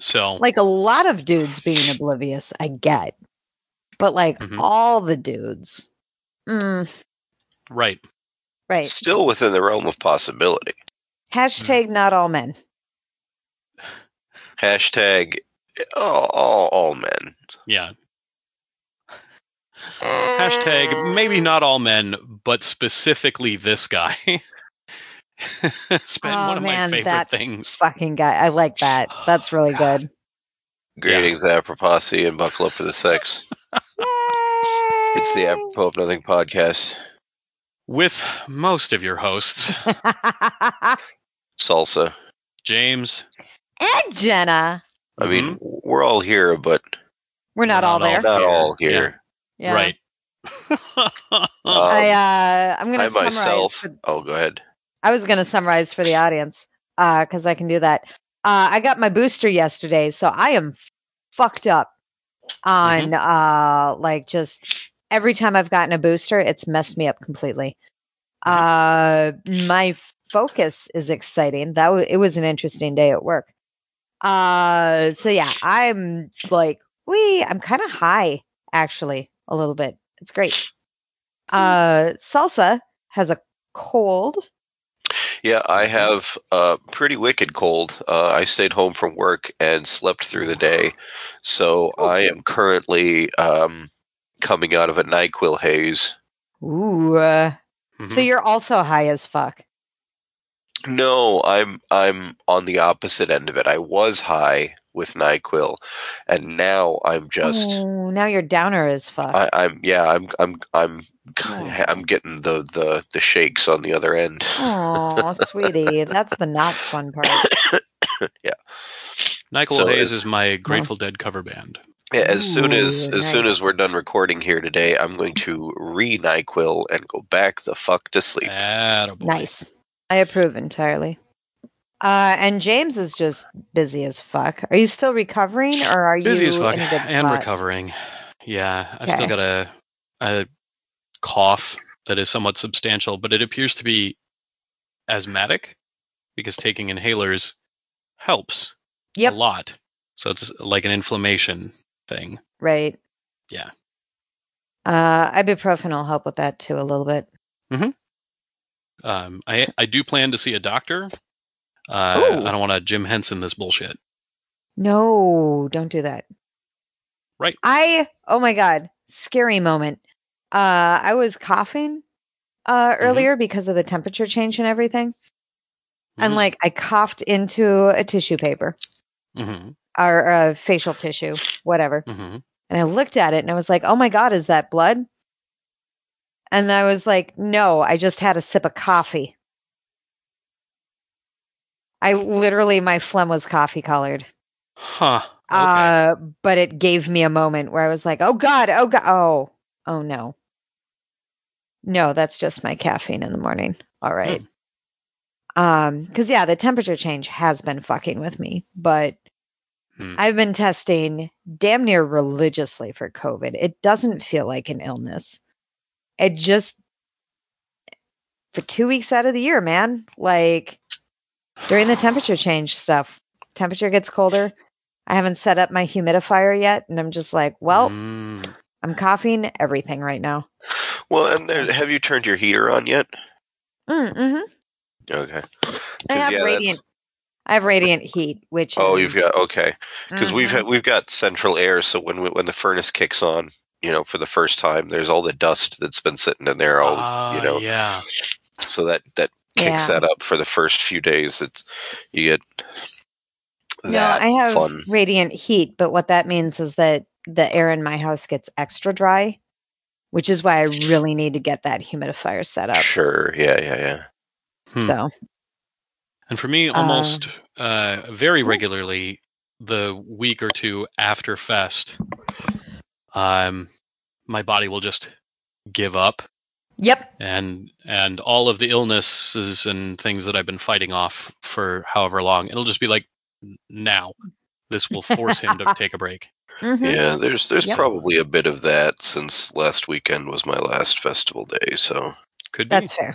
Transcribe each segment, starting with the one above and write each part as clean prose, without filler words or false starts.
So, like, a lot of dudes being oblivious, I get. But, like, all the dudes. Right. Right. Still within the realm of possibility. Hashtag not all men. Hashtag all men. Yeah. Hashtag maybe not all men, but specifically this guy. It's been one of my favorite things. Fucking guy. I like that. That's really good. Greetings, Apropos, and buckle up for the sex. It's the Apropos of Nothing podcast. With most of your hosts. Salsa. James. And Jenna. I mean, we're all here, but... We're not all there. Not all here. Yeah. Right. I'm going to summarize. Myself... go ahead. I was going to summarize for the audience, because I can do that. I got my booster yesterday, so I am fucked up on, like, just every time I've gotten a booster, it's messed me up completely. My focus is exciting. It was an interesting day at work. So yeah, I'm like, I'm kind of high, actually, a little bit. It's great. Salsa has a cold. Yeah, I have a pretty wicked cold. I stayed home from work and slept through the day. So I am currently coming out of a NyQuil haze. Ooh. So you're also high as fuck. No, I'm on the opposite end of it. I was high with NyQuil, and now I'm just. Oh, now you're downer as fuck. I'm getting the shakes on the other end. Oh, sweetie, that's the not fun part. Yeah. NyQuil Haze is my Grateful Dead cover band. Yeah, as soon as we're done recording here today, I'm going to re-NyQuil and go back the fuck to sleep. Attaboy. Nice. I approve entirely. And James is just busy as fuck. Are you still recovering, or are busy you as fuck in a good spot? and recovering? Yeah, I've still got a cough that is somewhat substantial, but it appears to be asthmatic because taking inhalers helps a lot. So it's like an inflammation thing. Right. Yeah. Ibuprofen will help with that too a little bit. I do plan to see a doctor. I don't want to Jim Henson this bullshit. No, don't do that. Right. Oh my God, scary moment. I was coughing earlier because of the temperature change and everything. And like I coughed into a tissue paper or facial tissue, whatever. And I looked at it and I was like, oh my God, is that blood? And I was like, no, I just had a sip of coffee. My phlegm was coffee colored. Huh. Okay. But it gave me a moment where I was like, oh God, oh no. No, that's just my caffeine in the morning. All right. Because the temperature change has been fucking with me, but I've been testing damn near religiously for COVID. It doesn't feel like an illness. It just, for 2 weeks out of the year, man, like during the temperature change stuff, temperature gets colder. I haven't set up my humidifier yet. And I'm just like, well, I'm coughing everything right now. Well, and have you turned your heater on yet? Okay. I have radiant heat, which you've got because we've got central air, so when the furnace kicks on, for the first time, there's all the dust that's been sitting in there, yeah. So that kicks that up for the first few days. You get that. I have fun. Radiant heat, but what that means is that the air in my house gets extra dry, which is why I really need to get that humidifier set up. Sure. Yeah. So. And for me, almost very regularly, the week or two after Fest, my body will just give up. Yep. And all of the illnesses and things that I've been fighting off for however long, it'll just be like, now. This will force him to take a break. Yeah, there's probably a bit of that since last weekend was my last festival day, so. Could be. That's fair.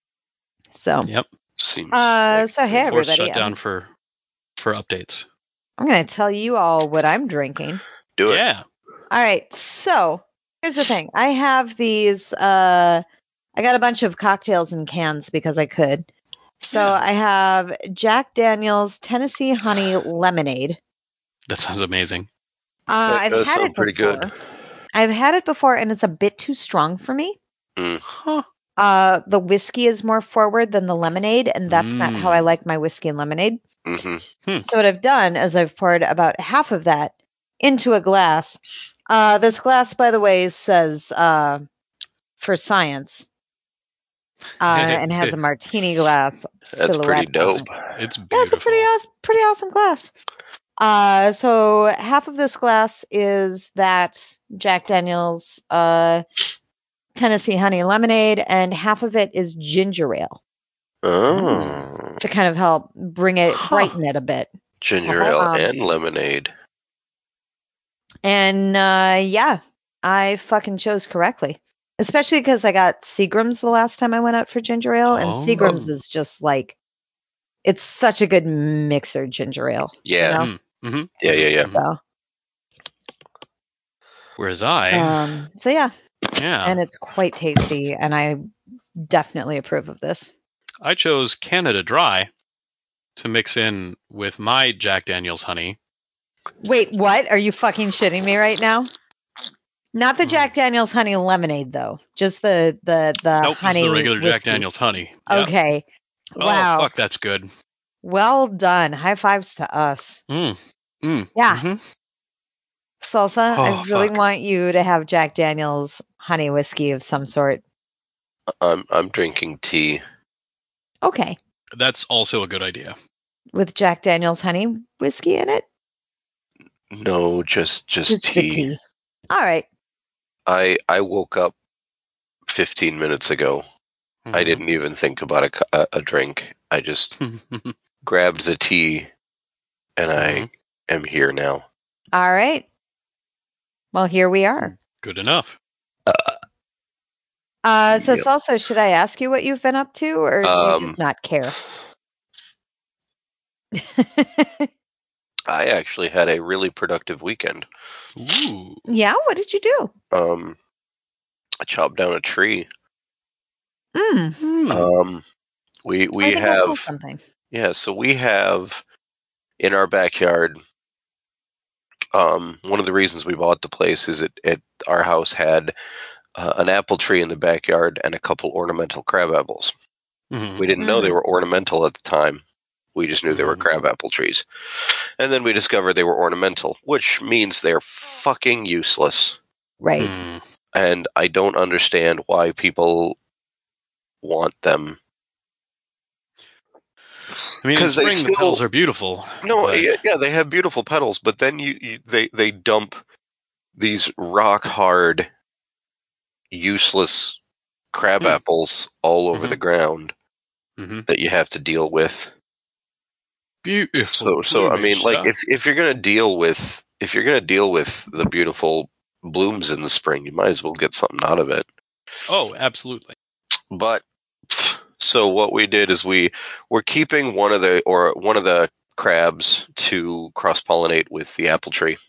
So. Yep. Seems so hey everybody. Shut down for updates. I'm going to tell you all what I'm drinking. Do it. Yeah. All right. So here's the thing. I have these. I got a bunch of cocktails in cans because I could. So Yeah. I have Jack Daniel's Tennessee Honey Lemonade. That sounds amazing. That I've does had sound it pretty before. good. I've had it before, and it's a bit too strong for me. Huh. The whiskey is more forward than the lemonade, and that's not how I like my whiskey and lemonade. Mm-hmm. So what I've done is I've poured about half of that into a glass. This glass, by the way, says for science, and has a martini glass That's pretty silhouette on dope. it. It's Yeah, it's a beautiful. pretty awesome glass. So half of this glass is that Jack Daniel's Tennessee Honey Lemonade, and half of it is ginger ale Oh. to kind of help bring it, brighten it a bit. Ginger ale Um, and lemonade. And yeah, I fucking chose correctly. Especially because I got Seagram's the last time I went out for ginger ale, and Seagram's is just like, it's such a good mixer ginger ale. Yeah. You know? Mm-hmm. Yeah. So, Whereas I, so yeah, yeah, and it's quite tasty, and I definitely approve of this. I chose Canada Dry to mix in with my Jack Daniel's honey. Wait, what? Are you fucking shitting me right now? Not the Jack Daniel's honey lemonade, though. Just the Nope, honey just the regular whiskey. Jack Daniel's honey. Yep. Okay. Wow. Oh, fuck, that's good. Well done. High fives to us. Yeah. Mm-hmm. Salsa, I really fuck. want you to have Jack Daniel's honey whiskey of some sort. I'm drinking tea. Okay. That's also a good idea. With Jack Daniel's honey whiskey in it? No, just Just tea. the tea. All right. I woke up 15 minutes ago. Mm-hmm. I didn't even think about a drink. I just grabbed the tea, and I am here now. All right. Well, here we are. Good enough. So Salsa, should I ask you what you've been up to, or do you just not care? I actually had a really productive weekend. Ooh. Yeah, what did you do? I chopped down a tree. Mm. We have something. Yeah, so we have in our backyard. One of the reasons we bought the place is our house had an apple tree in the backyard and a couple ornamental crab apples. Mm-hmm. We didn't know they were ornamental at the time. We just knew they were crab apple trees. And then we discovered they were ornamental, which means they're fucking useless. Right. And I don't understand why people want them. I mean, in spring, the petals are beautiful. No, yeah, they have beautiful petals, but then they dump these rock hard, useless crab apples all over the ground that you have to deal with. Beautiful. So I mean, like if you're gonna deal with the beautiful blooms in the spring, you might as well get something out of it. Oh, absolutely. But so what we did is we're keeping one of the crabs to cross-pollinate with the apple tree,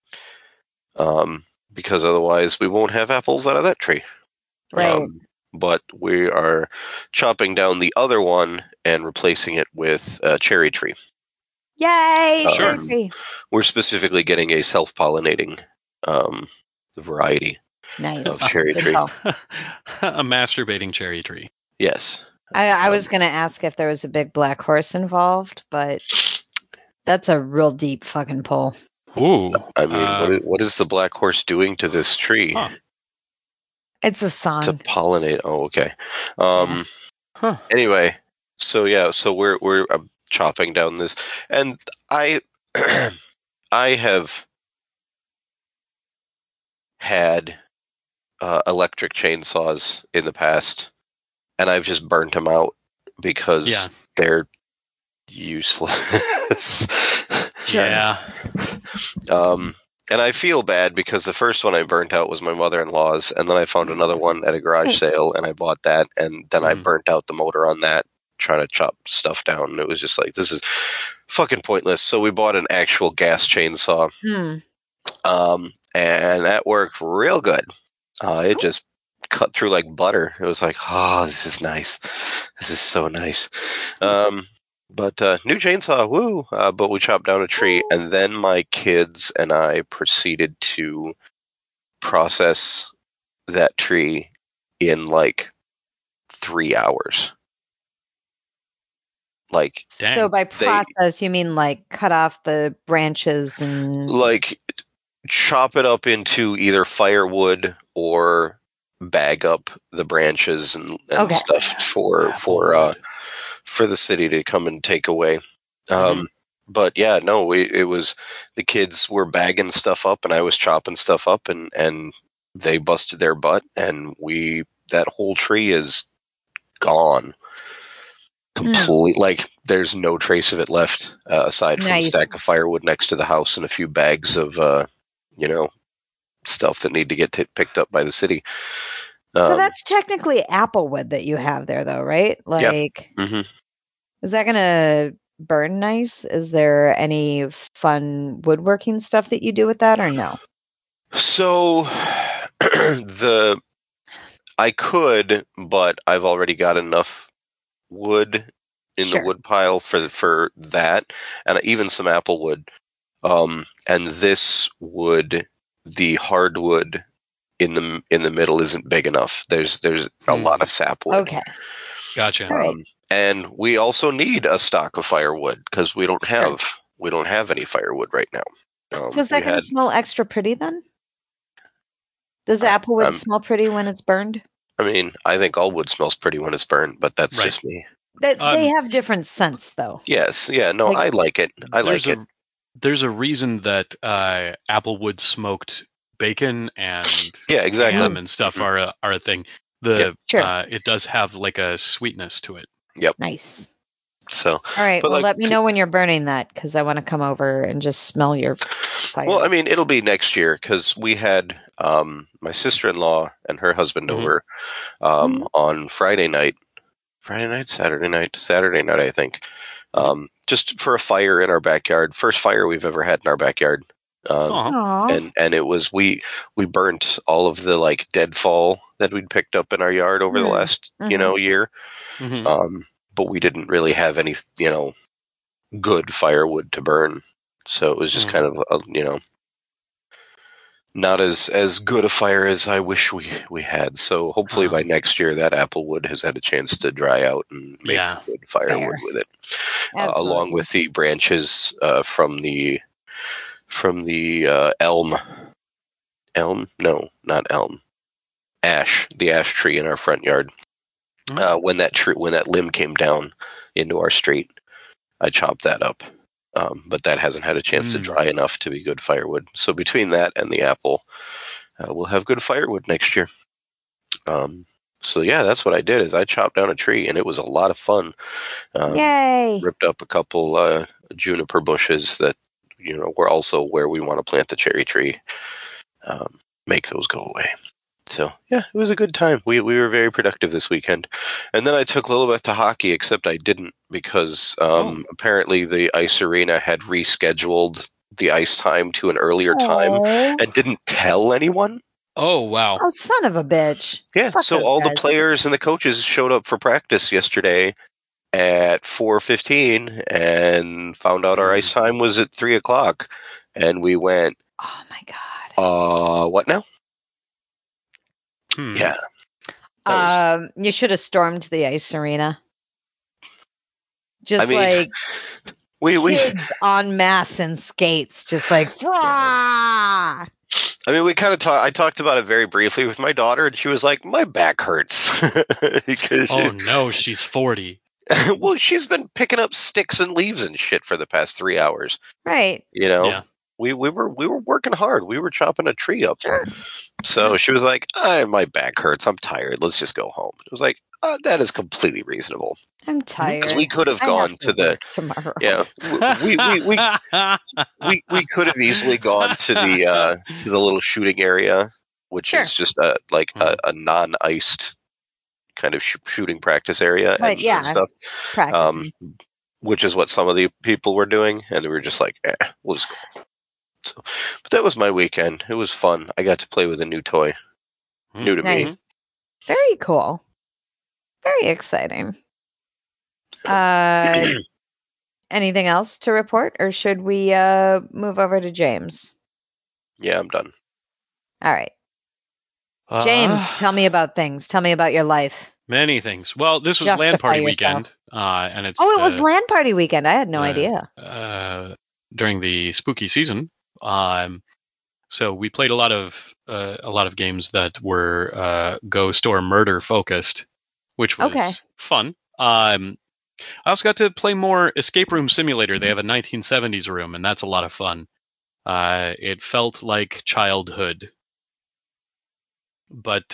because otherwise we won't have apples out of that tree. Right. But we are chopping down the other one and replacing it with a cherry tree. Yay! Sure. Cherry tree. We're specifically getting a self-pollinating variety of cherry tree. A masturbating cherry tree. Yes. I was going to ask if there was a big black horse involved, but that's a real deep fucking pull. Ooh. I mean, what is the black horse doing to this tree? Huh. It's a song. To pollinate. Oh, okay. Anyway, so we're chopping down this, and I have had electric chainsaws in the past, and I've just burnt them out because they're useless. Yeah. And I feel bad because the first one I burnt out was my mother-in-law's, and then I found another one at a garage sale, and I bought that, and then I burnt out the motor on that trying to chop stuff down. And it was just like, this is fucking pointless. So we bought an actual gas chainsaw. And that worked real good. It just cut through like butter. It was like, oh, this is nice. This is so nice. But new chainsaw, woo! But we chopped down a tree, and then my kids and I proceeded to process that tree in like 3 hours. Like, so by process, you mean like cut off the branches and like chop it up into either firewood or bag up the branches and stuff for the city to come and take away. But yeah, no, it was the kids were bagging stuff up and I was chopping stuff up and they busted their butt and that whole tree is gone. Complete, like there's no trace of it left aside from a stack of firewood next to the house and a few bags of stuff that need to get picked up by the city. So that's technically applewood that you have there, though, right? Like, is that gonna burn nice? Is there any fun woodworking stuff that you do with that, or no? So I could, but I've already got enough wood in the wood pile for that, and even some apple wood. And this wood, the hardwood in the middle isn't big enough. There's a lot of sapwood. Okay, gotcha. And we also need a stock of firewood because we don't have any firewood right now. So is that going to smell extra pretty then? Does applewood smell pretty when it's burned? I mean, I think all wood smells pretty when it's burned, but that's just me. They have different scents, though. Yes, yeah, no, I like it. There's a reason that applewood smoked bacon and ham and stuff are a thing. It does have like a sweetness to it. Yep. Nice. So, all right. Well, let me know when you're burning that because I want to come over and just smell your fire. Well, I mean, it'll be next year because we had my sister-in-law and her husband over on Saturday night, I think, just for a fire in our backyard. First fire we've ever had in our backyard. And it was we burnt all of the like deadfall that we'd picked up in our yard over the last year. But we didn't really have any good firewood to burn, so it was just kind of not as good a fire as I wish we had. So hopefully by next year that applewood has had a chance to dry out and make good firewood with it, along with the branches from the the ash tree in our front yard. When that limb came down into our street, I chopped that up. But that hasn't had a chance to dry enough to be good firewood. So between that and the apple, we'll have good firewood next year. So yeah, that's what I did is I chopped down a tree and it was a lot of fun. Yay! Ripped up a couple juniper bushes that were also where we want to plant the cherry tree. Make those go away. So yeah, it was a good time. We were very productive this weekend. And then I took Lilibeth to hockey, except I didn't because apparently the ice arena had rescheduled the ice time to an earlier time and didn't tell anyone. Oh, wow. Oh, son of a bitch. Yeah, so all the players and the coaches showed up for practice yesterday at 4:15 and found out our ice time was at 3:00. And we went, oh my God. What now? Yeah. You should have stormed the ice arena. Just kids en masse in skates, just like, Frah! I mean, we kind of I talked about it very briefly with my daughter, and she was like, my back hurts. No, she's 40. Well, she's been picking up sticks and leaves and shit for the past 3 hours. Right. Yeah. We were working hard. We were chopping a tree up. Sure. So she was like, my back hurts. I'm tired. Let's just go home. It was like, that is completely reasonable. I'm tired. Because we could have gone to tomorrow. Yeah. We could have easily gone to the little shooting area, which is just a non-iced kind of shooting practice area and stuff. Practicing. Which is what some of the people were doing, and we were just like, we'll just go. So, but that was my weekend. It was fun. I got to play with a new toy. New to me. Very cool. Very exciting. Anything else to report, or should we move over to James? Yeah, I'm done. All right. James, tell me about things. Tell me about your life. Many things. Well, this was LAN party weekend, and it's it was LAN party weekend. I had no idea. During the spooky season, so we played a lot of games that were ghost or murder focused, which was fun. I also got to play more Escape Room Simulator. They have a 1970s room, and that's a lot of fun. It felt like childhood. But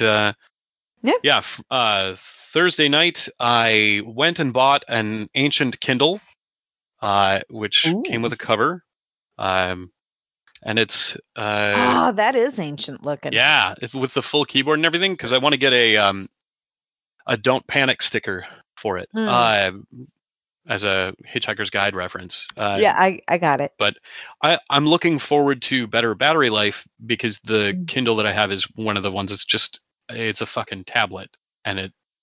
Thursday night I went and bought an ancient Kindle, which came with a cover, and it's that is ancient looking. Yeah, with the full keyboard and everything, because I want to get a Don't Panic sticker for it, as a Hitchhiker's Guide reference. I got it. But I'm looking forward to better battery life, because the Kindle that I have is one of the ones it's a fucking tablet, and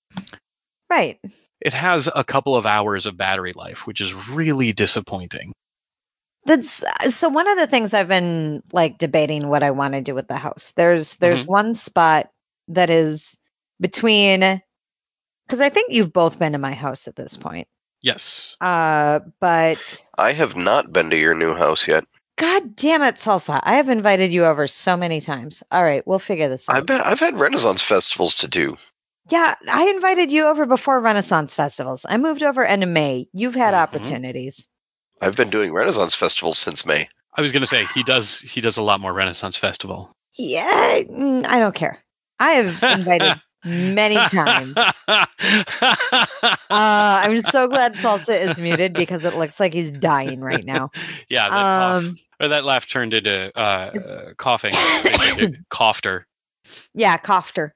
it has a couple of hours of battery life, which is really disappointing. That's so one of the things I've been like debating what I want to do with the house. There's one spot that is between, because I think you've both been to my house at this point. Yes. But I have not been to your new house yet. God damn it, Salsa. I have invited you over so many times. All right, we'll figure this out. I've had Renaissance festivals to do. Yeah, I invited you over before Renaissance festivals. I moved over end of May. You've had opportunities. I've been doing Renaissance festivals since May. I was going to say he does a lot more Renaissance festival. Yeah, I don't care. I have invited many times. I'm so glad Salsa is muted, because it looks like he's dying right now. Yeah, that laugh turned into coughing. Coughed. Yeah, coughed.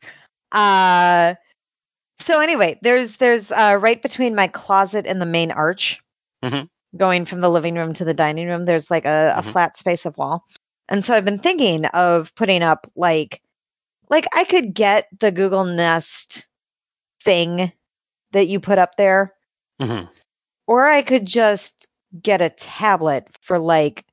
So anyway, there's right between my closet and the main arch, going from the living room to the dining room, there's like a flat space of wall. And so I've been thinking of putting up like I could get the Google Nest thing that you put up there, or I could just get a tablet for like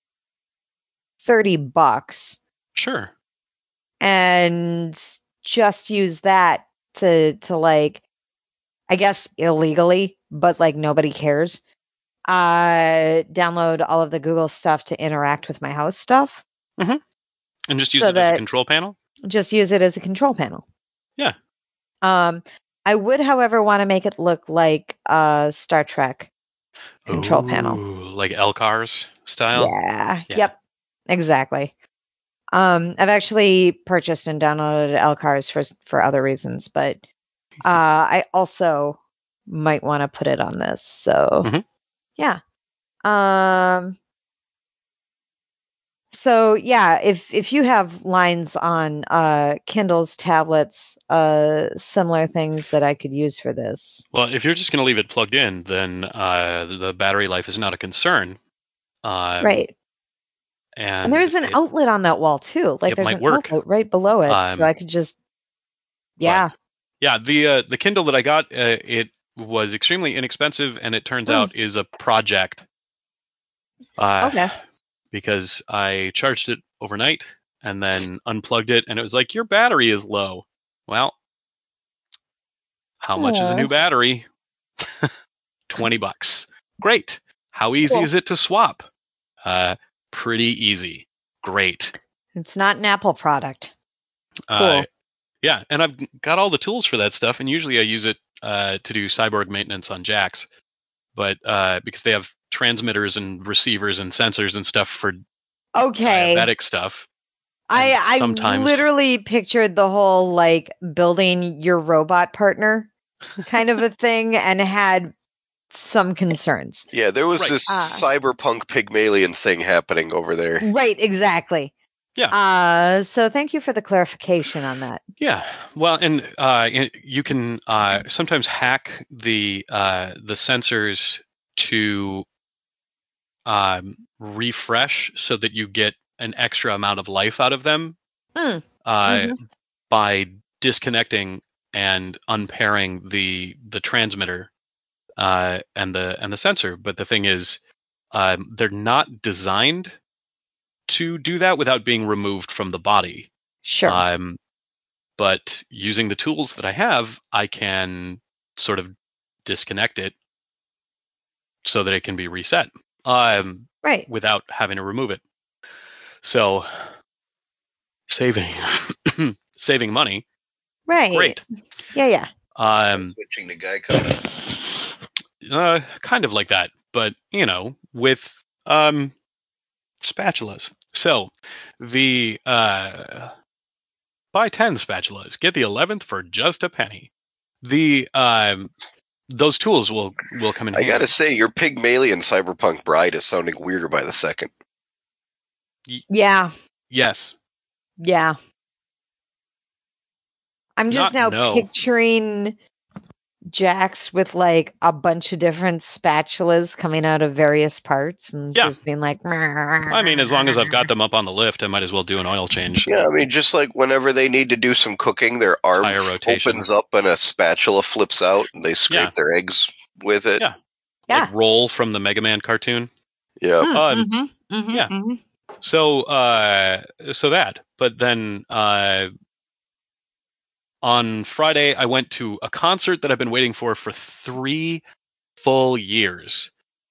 $30. Sure. And just use that to like, I guess illegally, but like nobody cares. Download all of the Google stuff to interact with my house stuff. And just use it as a control panel? Just use it as a control panel. Yeah. I would, however, want to make it look like a Star Trek control panel. Like LCARS style? Yeah. Yep. Exactly. I've actually purchased and downloaded LCARS for other reasons, but I also might want to put it on this. So, yeah. So yeah, if you have lines on Kindles, tablets, similar things that I could use for this. Well, if you're just going to leave it plugged in, then the battery life is not a concern. Right. And there's an outlet on that wall too. Like there's an outlet right below it, so I could just. Yeah. Yeah, the Kindle that I got, it was extremely inexpensive, and it turns out is a project. Okay. Because I charged it overnight and then unplugged it, and it was like, your battery is low. Well, how much is a new battery? $20. Great. How easy is it to swap? Pretty easy. Great. It's not an Apple product. Cool. Yeah, and I've got all the tools for that stuff, and usually I use it to do cyborg maintenance on jacks, but because they have transmitters and receivers and sensors and stuff for diabetic stuff. I literally pictured the whole like building your robot partner kind of a thing, and had some concerns. Yeah, there was this cyberpunk Pygmalion thing happening over there. Right, exactly. Yeah. So thank you for the clarification on that. Yeah. Well, and you can sometimes hack the sensors to refresh so that you get an extra amount of life out of them by disconnecting and unpairing the transmitter and the sensor. But the thing is, they're not designed to do that without being removed from the body. Sure. But using the tools that I have, I can sort of disconnect it so that it can be reset. Right. Without having to remove it. So saving saving money. Right. Great. Yeah. Switching to Geico. Kind of like that, but with spatulas. So the buy 10 spatulas, get the 11th for just a penny. The those tools will come in handy. I gotta say, your Pygmalion Cyberpunk Bride is sounding weirder by the second. Yeah. Yes. Yeah. I'm just picturing Jax with like a bunch of different spatulas coming out of various parts and just being like, I mean, as long as I've got them up on the lift, I might as well do an oil change. Yeah, I mean, just like whenever they need to do some cooking, their arm opens up and a spatula flips out and they scrape their eggs with it. Yeah. Like Roll from the Mega Man cartoon. Yeah. So that, but then on Friday, I went to a concert that I've been waiting for 3 full years.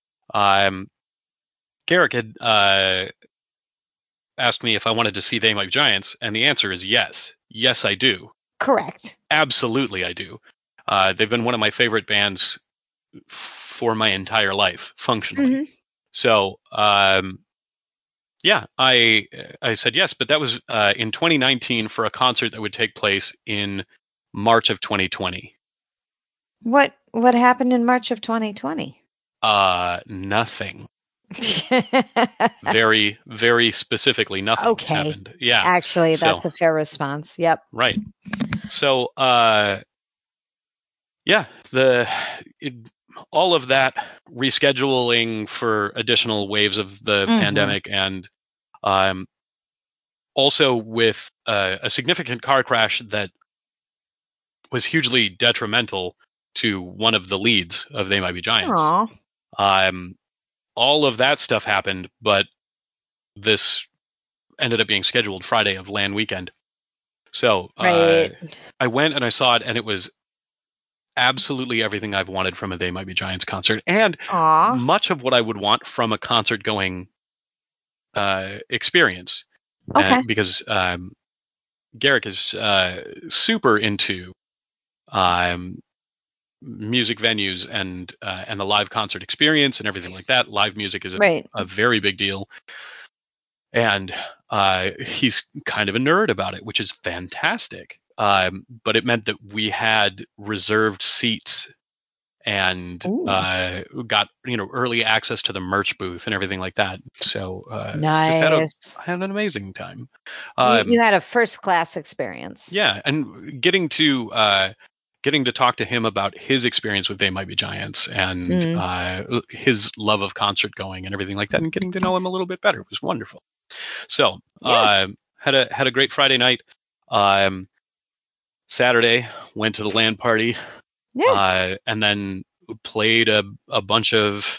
Garrick had asked me if I wanted to see They Might Be Giants, and the answer is yes. Yes, I do. Correct. Absolutely, I do. They've been one of my favorite bands for my entire life, functionally. So, yeah, I said yes, but that was in 2019 for a concert that would take place in March of 2020. What happened in March of 2020? Nothing. Very, very specifically, nothing happened. Yeah, actually, that's a fair response. Yep. Right. So, yeah, all of that rescheduling for additional waves of the pandemic, and also with a significant car crash that was hugely detrimental to one of the leads of They Might Be Giants. All of that stuff happened, but this ended up being scheduled Friday of LAN weekend. So I went and I saw it, and it was absolutely everything I've wanted from a They Might Be Giants concert, and much of what I would want from a concert going experience. Because Garrick is super into music venues and the live concert experience and everything like that. Live music is a very big deal, and he's kind of a nerd about it, which is fantastic. But it meant that we had reserved seats and got early access to the merch booth and everything like that. So nice. Just had an amazing time. You had a first class experience. Yeah, and getting to talk to him about his experience with They Might Be Giants and his love of concert going and everything like that, and getting to know him a little bit better was wonderful. So had a great Friday night. Saturday went to the LAN party. And then played a bunch of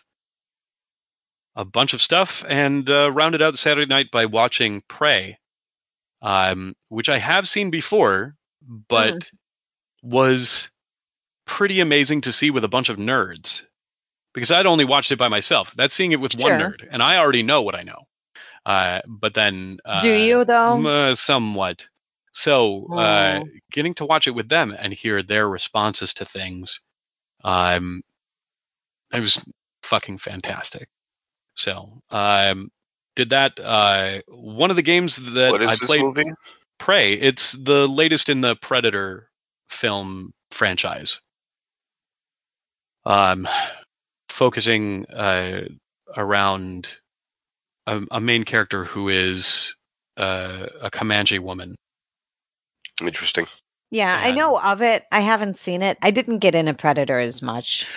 stuff, and rounded out Saturday night by watching Prey, which I have seen before, but was pretty amazing to see with a bunch of nerds, because I'd only watched it by myself. That's seeing it with one nerd, and I already know what I know. But then, do you though? Somewhat. So getting to watch it with them and hear their responses to things, it was fucking fantastic. So did that. One of the games that what is I this played, movie? Prey. It's the latest in the Predator film franchise. Focusing around a main character who is a Comanche woman. Interesting. Yeah, I know of it. I haven't seen it. I didn't get into Predator as much.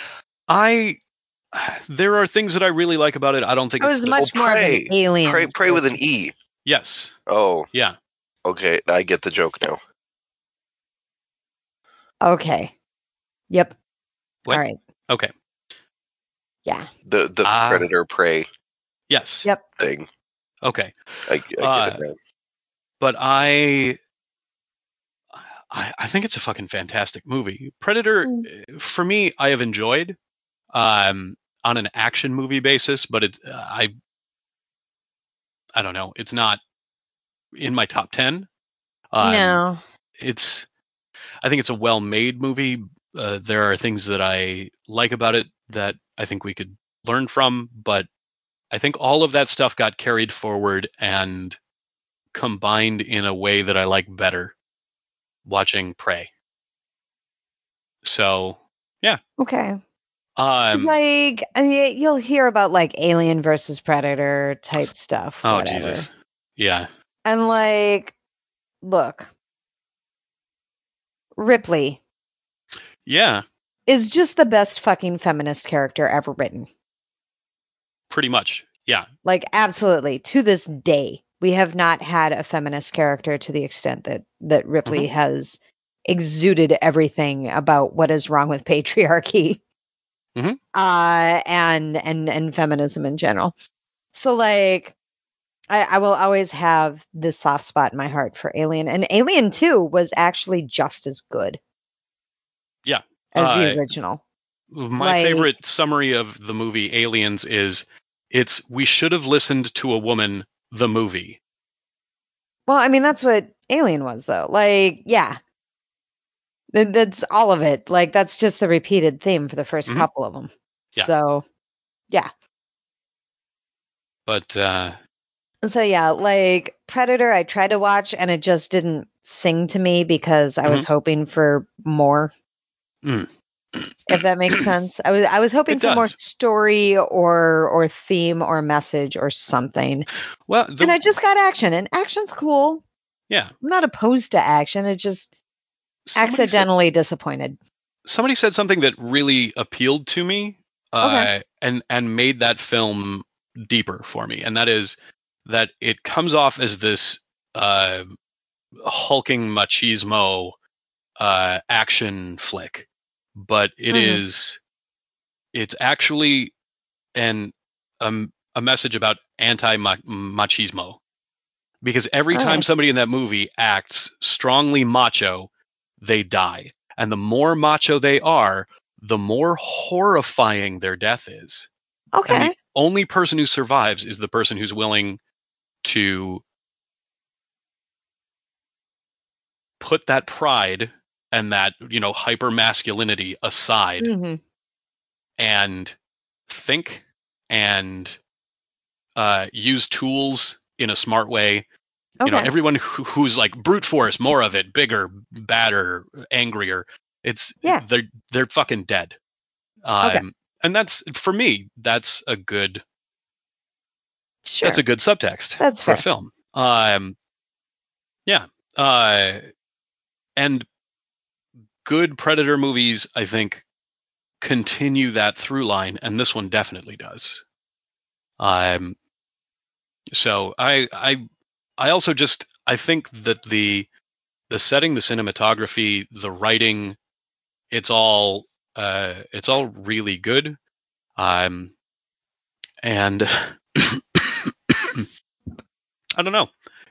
There are things that I really like about it. I don't think I was much more of an alien. Prey with an E. Yes. Oh. Yeah. Okay, I get the joke now. Okay. Yep. What? All right. Okay. Yeah. The Predator Prey. Yes. Yep. Thing. Okay. I get it now. But I think it's a fucking fantastic movie. Predator, for me, I have enjoyed on an action movie basis, but I don't know. It's not in my top 10. No. I think it's a well-made movie. There are things that I like about it that I think we could learn from, but I think all of that stuff got carried forward and combined in a way that I like better watching Prey. So, yeah. Okay. It's like, I mean, you'll hear about like Alien versus Predator type stuff. Oh, whatever. Jesus. Yeah. And like, look, Ripley. Yeah. Is just the best fucking feminist character ever written. Pretty much. Yeah. Like, absolutely. To this day, we have not had a feminist character to the extent that Ripley has exuded everything about what is wrong with patriarchy. And feminism in general. So like I will always have this soft spot in my heart for Alien, and Alien 2 was actually just as good. Yeah. As the original. My favorite summary of the movie Aliens is we should have listened to a woman, the movie. Well, I mean, that's what Alien was though. Like, yeah. That's all of it. Like, that's just the repeated theme for the first couple of them. Yeah. So, yeah. But, so yeah, like Predator, I tried to watch and it just didn't sing to me because I was hoping for more. If that makes sense. I was hoping for more story or theme or message or something. Well, and I just got action, and action's cool. Yeah. I'm not opposed to action. It just accidentally disappointed. Somebody said something that really appealed to me and made that film deeper for me. And that is that it comes off as this hulking machismo action flick, but it's actually a message about anti-machismo. Because every time somebody in that movie acts strongly macho, they die. And the more macho they are, the more horrifying their death is. Okay. And the only person who survives is the person who's willing to put that pride and that, hyper masculinity aside and think and use tools in a smart way. Everyone who's like brute force, more of it, bigger, badder, angrier, they're fucking dead. And that's, for me, that's a good subtext for a film. And good Predator movies, I think, continue that through line, and this one definitely does. So I also I think that the setting, the cinematography, the writing, it's all really good. And I don't know.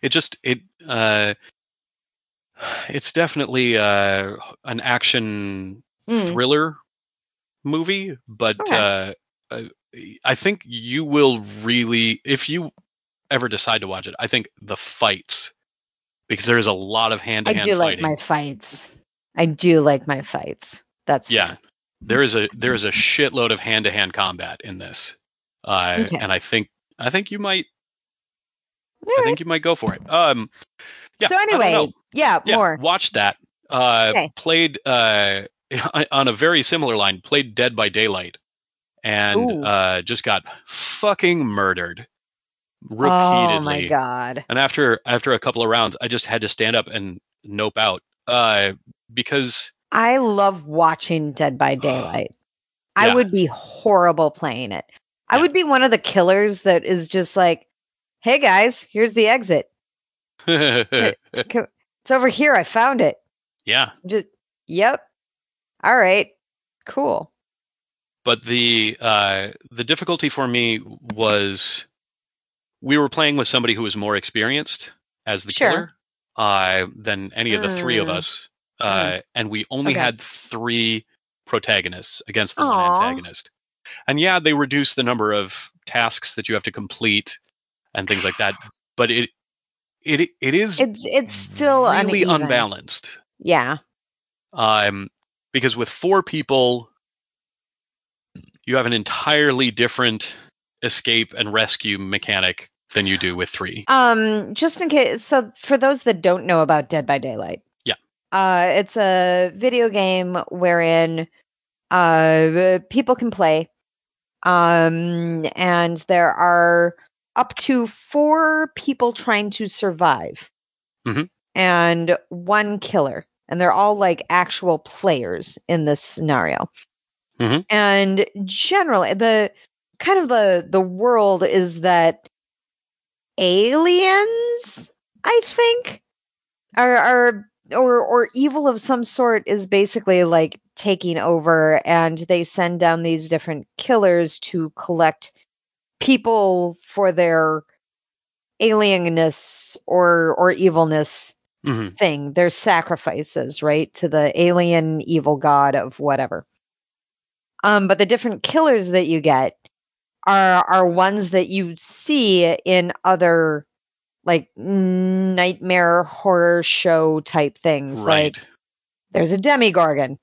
It's definitely an action thriller movie, but I think you will really, if you ever decide to watch it, I think the fights, because there is a lot of hand-to-hand fighting. Like my fights. I do like my fights. That's fair. There is a shitload of hand-to-hand combat in this, and I think you might. I think you might go for it. So anyway, more. Watched that. Played on a very similar line. Played Dead by Daylight, and just got fucking murdered. repeatedly. Oh my god. And after a couple of rounds, I just had to stand up and nope out. Because I love watching Dead by Daylight. I Yeah. would be horrible playing it. I Yeah. would be one of the killers that is just like, hey guys, here's the exit. It's over here. I found it. Yeah. Yep. All right. Cool. But the difficulty for me was we were playing with somebody who was more experienced as the Sure. killer than any of the three of Mm. us. And we only Okay. had 3 protagonists against the one Aw. antagonist. And yeah, they reduce the number of tasks that you have to complete and things like that. But it is It's still really uneven. unbalanced. Yeah. Because with 4 people, you have an entirely different escape and rescue mechanic than you do with 3. Just in case, so for those that don't know about Dead by Daylight, Yeah. It's a video game wherein people can play, and there are up to 4 people trying to survive, and 1 killer, and they're all like actual players in this scenario. And generally, the kind of the world is that aliens, I think, or evil of some sort is basically like taking over, and they send down these different killers to collect people for their alienness or evilness thing, their sacrifices, right, to the alien evil god of whatever. But the different killers that you get are ones that you see in other like nightmare horror show type things. Right. Like there's a Demigorgon.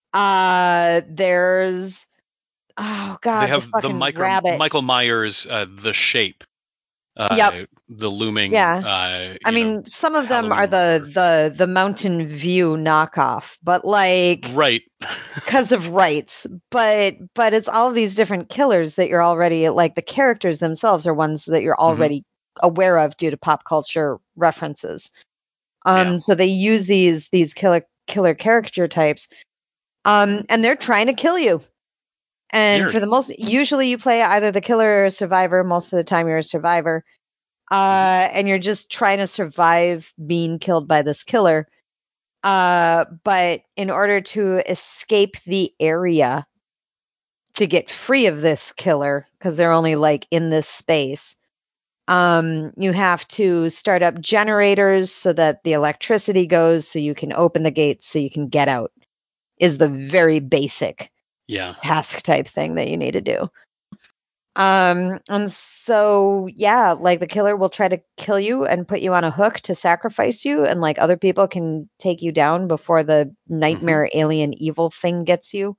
There's oh god, they have the rabbit. Michael Myers, The Shape. Yep. The looming. Yeah. I mean, some of them are the Mountain View knockoff, but like right because of rights. But it's all of these different killers that you're already like the characters themselves are ones that you're already aware of due to pop culture references. So they use these killer character types, and they're trying to kill you. And Weird. for the usually you play either the killer or a survivor. Most of the time you're a survivor. And you're just trying to survive being killed by this killer. But in order to escape the area to get free of this killer, because they're only like in this space, you have to start up generators so that the electricity goes so you can open the gates so you can get out, is the very basic task type thing that you need to do. And so, yeah, like the killer will try to kill you and put you on a hook to sacrifice you, and like other people can take you down before the nightmare alien evil thing gets you.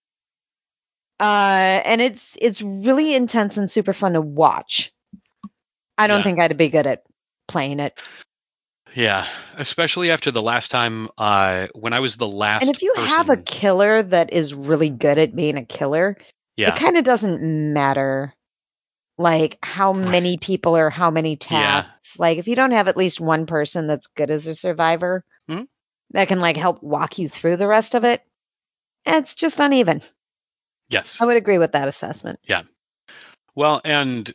And it's really intense and super fun to watch. I don't think I'd be good at playing it. Yeah, especially after the last time when I was the last And if you have a killer that is really good at being a killer, it kind of doesn't matter like how many people or how many tasks. Like if you don't have at least one person that's good as a survivor that can like help walk you through the rest of it, it's just uneven. Yes. I would agree with that assessment. Yeah. Well, and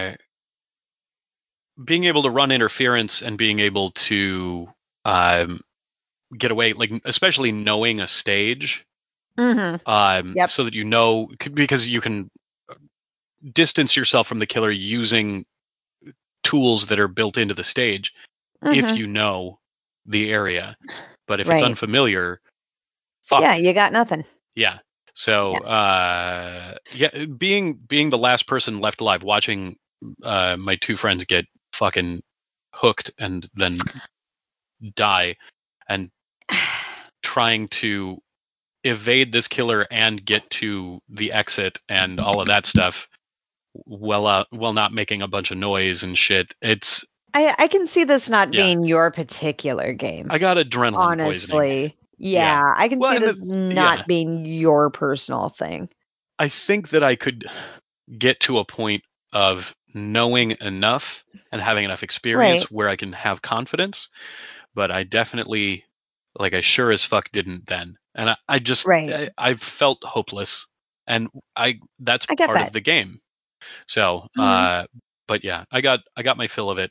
being able to run interference and being able to get away, like especially knowing a stage, so that you know, because you can distance yourself from the killer using tools that are built into the stage if you know the area. But if it's unfamiliar, fuck. Yeah, you got nothing. Yeah. So being the last person left alive, watching my 2 friends get fucking hooked and then die, and trying to evade this killer and get to the exit and all of that stuff while not making a bunch of noise and shit. It's I can see this not being your particular game. I got adrenaline poisoning. Yeah, I can see this not being your personal thing. I think that I could get to a point of knowing enough and having enough experience where I can have confidence. But I definitely, like, I sure as fuck didn't then. And I just, I've felt hopeless. And that's part of the game. So, but yeah, I got my fill of it.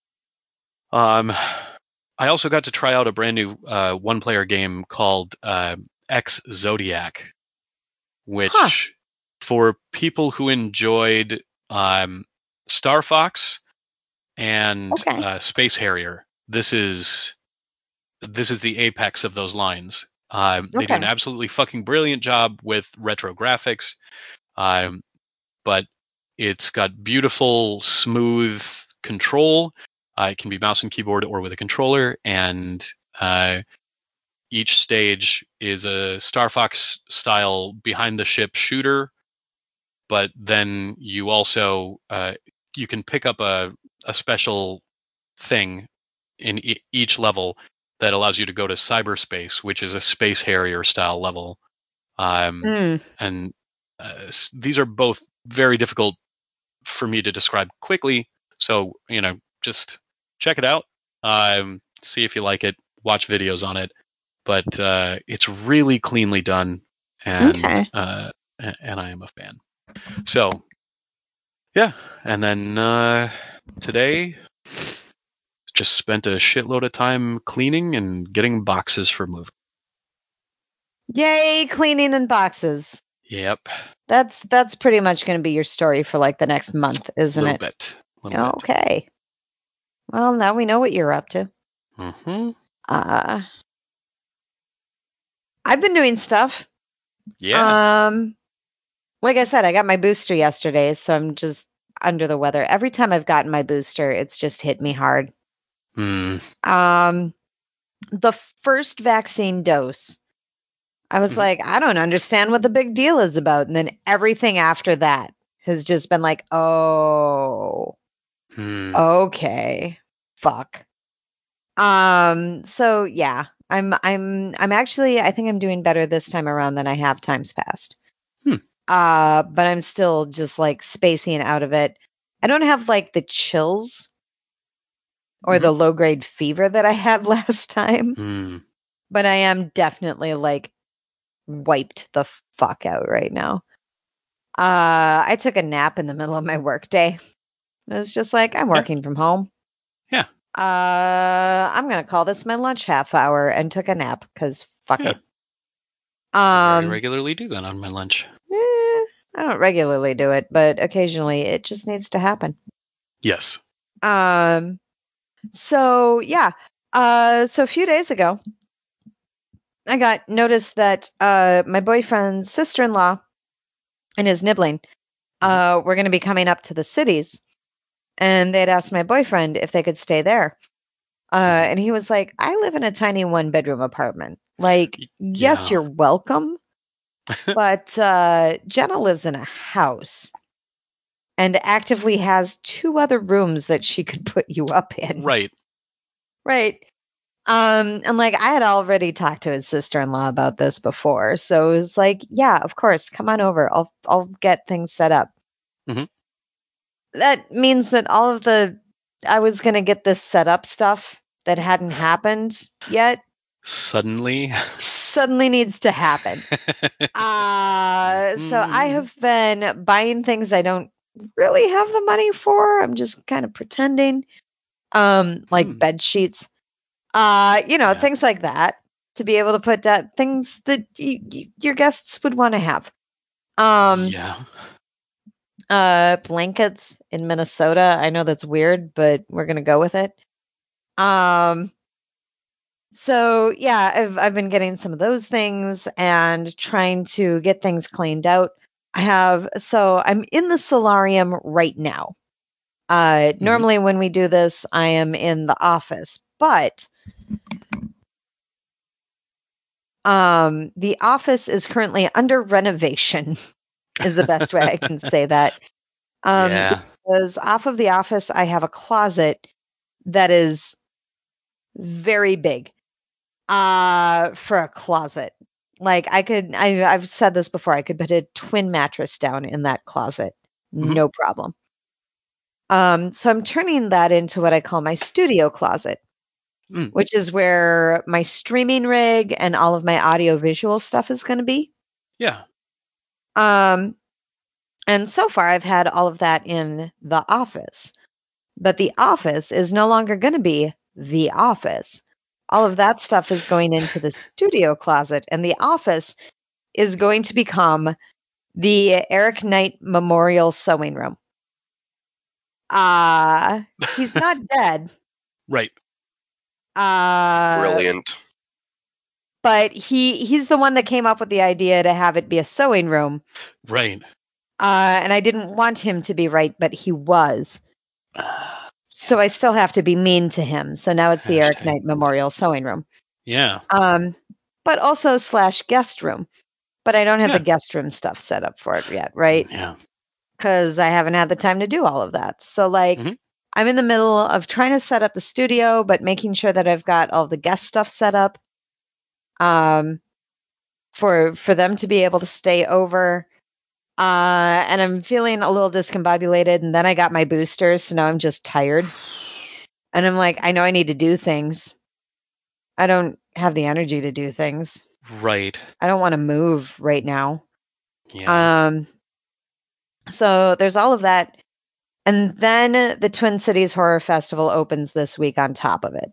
I also got to try out a brand new one-player game called X Zodiac, which for people who enjoyed Star Fox and Space Harrier, this is the apex of those lines. They do an absolutely fucking brilliant job with retro graphics, but it's got beautiful, smooth control. It can be mouse and keyboard or with a controller, and each stage is a Star Fox style behind the ship shooter. But then you also you can pick up a special thing in each level that allows you to go to cyberspace, which is a Space Harrier style level. And these are both very difficult for me to describe quickly. So, just check it out. See if you like it. Watch videos on it. But it's really cleanly done, and I am a fan. So, yeah. And then today, just spent a shitload of time cleaning and getting boxes for moving. Yay, cleaning and boxes. Yep. That's pretty much going to be your story for like the next month, isn't it? A little bit. Okay. Well, now we know what you're up to. Mm-hmm. I've been doing stuff. Yeah. Like I said, I got my booster yesterday, so I'm just under the weather. Every time I've gotten my booster, it's just hit me hard. The first vaccine dose, I was like, I don't understand what the big deal is about. And then everything after that has just been like, oh, okay, fuck. So yeah, I'm actually, I think I'm doing better this time around than I have times past. But I'm still just like spacing out of it. I don't have like the chills or the low grade fever that I had last time, but I am definitely like wiped the fuck out right now. I took a nap in the middle of my work day. It was just like, I'm working from home. Yeah. I'm going to call this my lunch half hour and took a nap because fuck it. I very regularly do that on my lunch. I don't regularly do it, but occasionally it just needs to happen. Yes. So yeah. So a few days ago, I got noticed that my boyfriend's sister-in-law and his nibbling were going to be coming up to the cities, and they'd asked my boyfriend if they could stay there. And he was like, I live in a tiny 1-bedroom apartment. Like, yes, you're welcome. But Jenna lives in a house and actively has 2 other rooms that she could put you up in. Right. And like, I had already talked to his sister-in-law about this before. So it was like, yeah, of course, come on over. I'll get things set up. That means that I was going to get this set up stuff that hadn't happened yet. Suddenly needs to happen. So I have been buying things I don't really have the money for. I'm just kind of pretending, like bed sheets, things like that, to be able to put down things that your guests would want to have. Blankets in Minnesota. I know that's weird, but we're going to go with it. So yeah, I've been getting some of those things and trying to get things cleaned out. So I'm in the solarium right now. Normally when we do this, I am in the office, but the office is currently under renovation is the best way I can say that. Because off of the office, I have a closet that is very big for a closet. Like I've said this before, I could put a twin mattress down in that closet. No problem. So I'm turning that into what I call my studio closet, which is where my streaming rig and all of my audio visual stuff is going to be. Yeah. And so far I've had all of that in the office, but the office is no longer going to be the office. All of that stuff is going into the studio closet, and the office is going to become the Eric Knight Memorial Sewing Room. He's not dead. Right. Brilliant. But he's the one that came up with the idea to have it be a sewing room. Right. And I didn't want him to be right, but he was. So I still have to be mean to him. So now it's the Eric Knight Memorial Sewing Room. Yeah. But also / guest room. But I don't have the guest room stuff set up for it yet, right? Yeah. Because I haven't had the time to do all of that. So I'm in the middle of trying to set up the studio, but making sure that I've got all the guest stuff set up. For them to be able to stay over. And I'm feeling a little discombobulated, and then I got my boosters, so now I'm just tired. And I'm like, I know I need to do things. I don't have the energy to do things. Right. I don't want to move right now. Yeah. So there's all of that. And then the Twin Cities Horror Festival opens this week on top of it.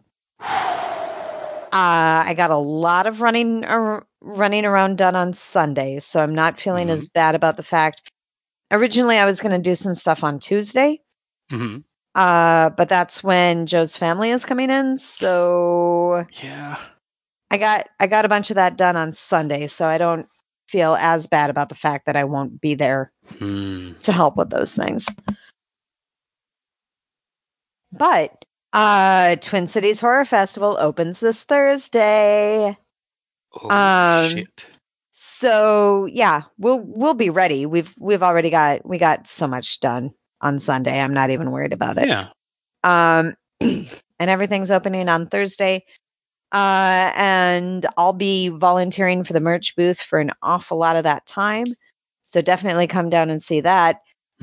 I got a lot of running around done on Sunday, so I'm not feeling as bad about the fact. Originally, I was going to do some stuff on Tuesday, but that's when Joe's family is coming in. So yeah, I got a bunch of that done on Sunday, so I don't feel as bad about the fact that I won't be there to help with those things. But Twin Cities Horror Festival opens this Thursday. Oh shit. So yeah, we'll be ready. We've already got so much done on Sunday. I'm not even worried about it. Yeah. And everything's opening on Thursday. And I'll be volunteering for the merch booth for an awful lot of that time. So definitely come down and see that.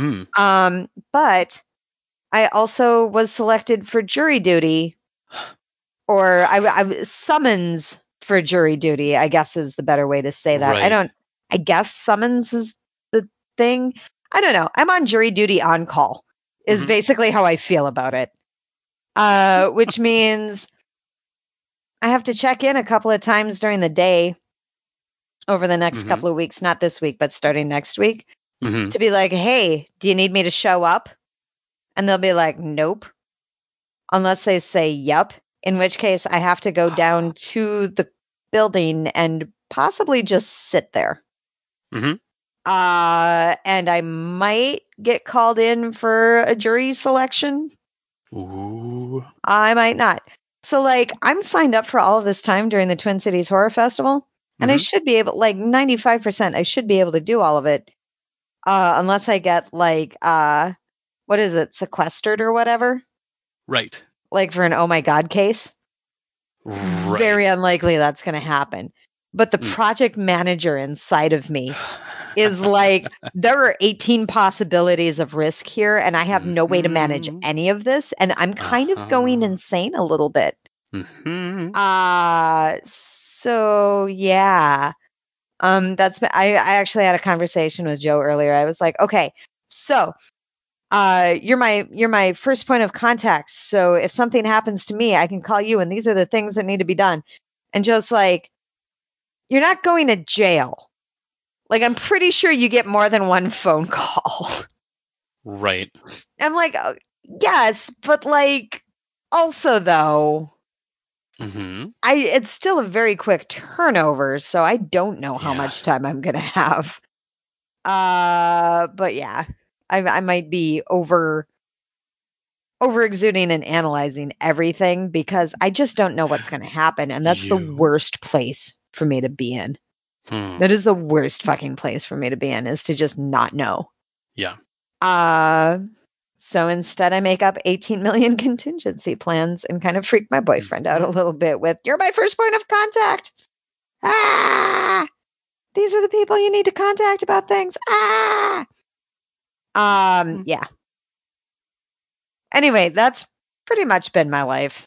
But I also was selected for jury duty, or I summons for jury duty, I guess is the better way to say that. Right. I guess summons is the thing. I don't know. I'm on jury duty on call is basically how I feel about it. Which means I have to check in a couple of times during the day over the next couple of weeks, not this week, but starting next week, to be like, hey, do you need me to show up? And they'll be like, nope. Unless they say, yep. In which case I have to go down to the building and possibly just sit there. And I might get called in for a jury selection. Ooh. I might not. So I'm signed up for all of this time during the Twin Cities Horror Festival. And I should be able, 95%, I should be able to do all of it. Unless I get what is it, sequestered or whatever? Right. For an oh my God case. Right. Very unlikely that's going to happen. But the project manager inside of me is there are 18 possibilities of risk here, and I have no way to manage any of this, and I'm kind of going insane a little bit. So yeah. I actually had a conversation with Joe earlier. I was like, okay, so you're my first point of contact. So if something happens to me, I can call you, and these are the things that need to be done. And Joe's like, you're not going to jail. I'm pretty sure you get more than one phone call. Right. I'm like, oh, yes, but also though, it's still a very quick turnover, so I don't know how much time I'm gonna have. But yeah, I might be over exuding and analyzing everything because I just don't know what's going to happen, and that's the worst place for me to be in. That is the worst fucking place for me to be in, is to just not know. Yeah. So instead I make up 18 million contingency plans and kind of freak my boyfriend out a little bit with, you're my first point of contact. These are the people you need to contact about things. Yeah. Anyway, that's pretty much been my life.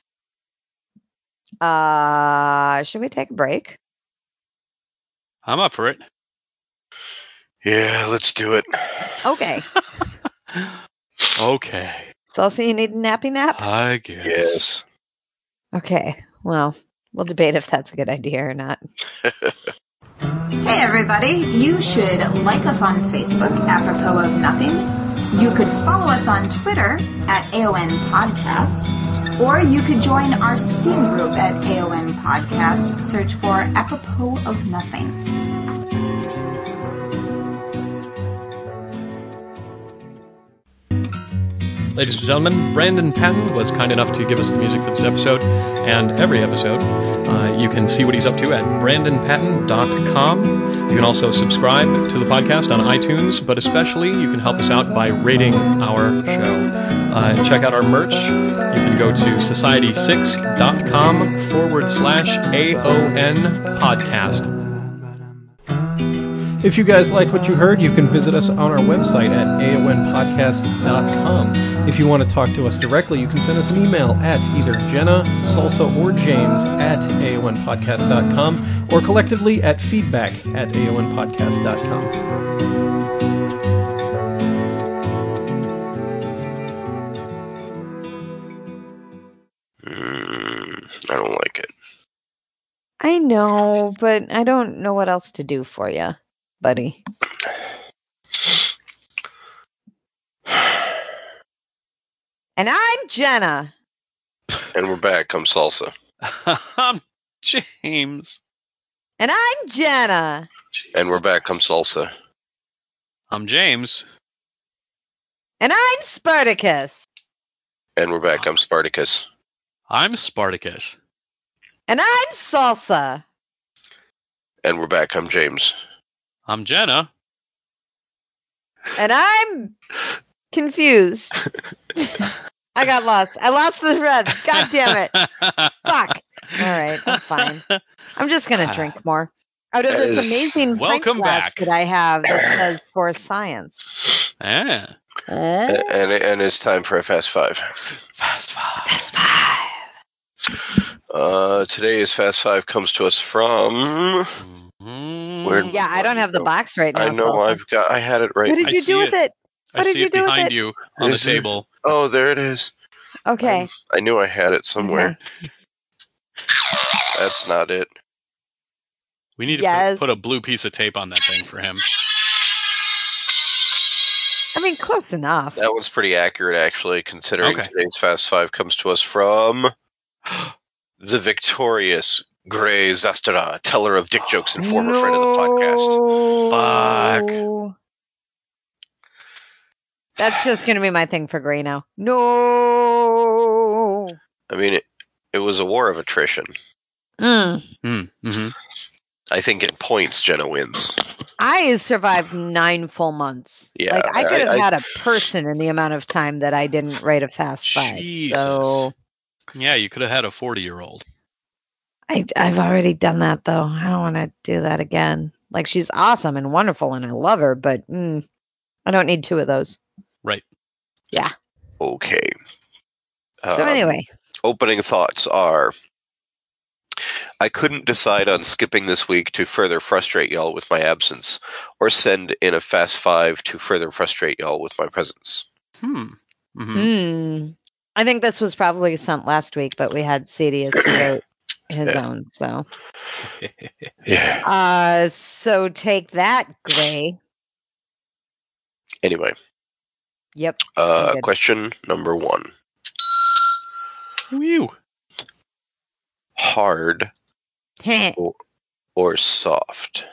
Should we take a break? I'm up for it. Yeah, let's do it. Okay. Okay. Salsa, you need a nappy nap? I guess. Yes. Okay. Well, we'll debate if that's a good idea or not. Hey, everybody. You should like us on Facebook, apropos of nothing. You could follow us on Twitter at AON Podcast. Or you could join our Steam group at AON Podcast. Search for Apropos of Nothing. Ladies and gentlemen, Brandon Patton was kind enough to give us the music for this episode and every episode. You can see what he's up to at brandonpatton.com. You can also subscribe to the podcast on iTunes, but especially you can help us out by rating our show. Check out our merch. You can go to society6.com/AON podcast. If you guys like what you heard, you can visit us on our website at aonpodcast.com. If you want to talk to us directly, you can send us an email at either Jenna, Salsa, or James at aonpodcast.com, or collectively at feedback@aonpodcast.com. I don't like it. I know, but I don't know what else to do for you, buddy. And I'm Jenna. And we're back. I'm Salsa. I'm James. And I'm Jenna. And we're back. I'm Salsa. I'm James. And I'm Spartacus. And we're back. I'm Spartacus. I'm Spartacus. And I'm Salsa. And we're back. I'm James. I'm Jenna. And I'm confused. I got lost. I lost the thread. God damn it. Fuck. All right, I'm fine. I'm just going to drink more. Out of this amazing pint glass that I have that says for science. Yeah. And it's time for a Fast Five. Fast Five. Fast Five. Today's Fast Five comes to us from... Where? Yeah, I don't have the box right now. I know. Salsa. I had it right. What did you do with it? What did you do with it? Behind you on the table. Oh, there it is. Okay. I knew I had it somewhere. That's not it. We need to put a blue piece of tape on that thing for him. I mean, close enough. That one's pretty accurate, actually, considering today's Fast Five comes to us from the victorious Gray Zastra, teller of dick jokes and former friend of the podcast. Fuck. That's just going to be my thing for Gray now. No. I mean, it was a war of attrition. Mm-hmm. I think in points, Jenna wins. I survived 9 full months. Yeah, like I could have had a person in the amount of time that I didn't write a Fast Five. Jesus. So yeah, you could have had a 40-year-old. I've already done that though. I don't want to do that again. Like she's awesome and wonderful, and I love her, but I don't need 2 of those. Right. Yeah. Okay. So anyway, opening thoughts are: I couldn't decide on skipping this week to further frustrate y'all with my absence, or send in a Fast Five to further frustrate y'all with my presence. Mm-hmm. I think this was probably sent last week, but we had Cedius wrote his own. So, yeah. So take that, Gray. Anyway. Yep. Question number 1. Whew. Hard or soft?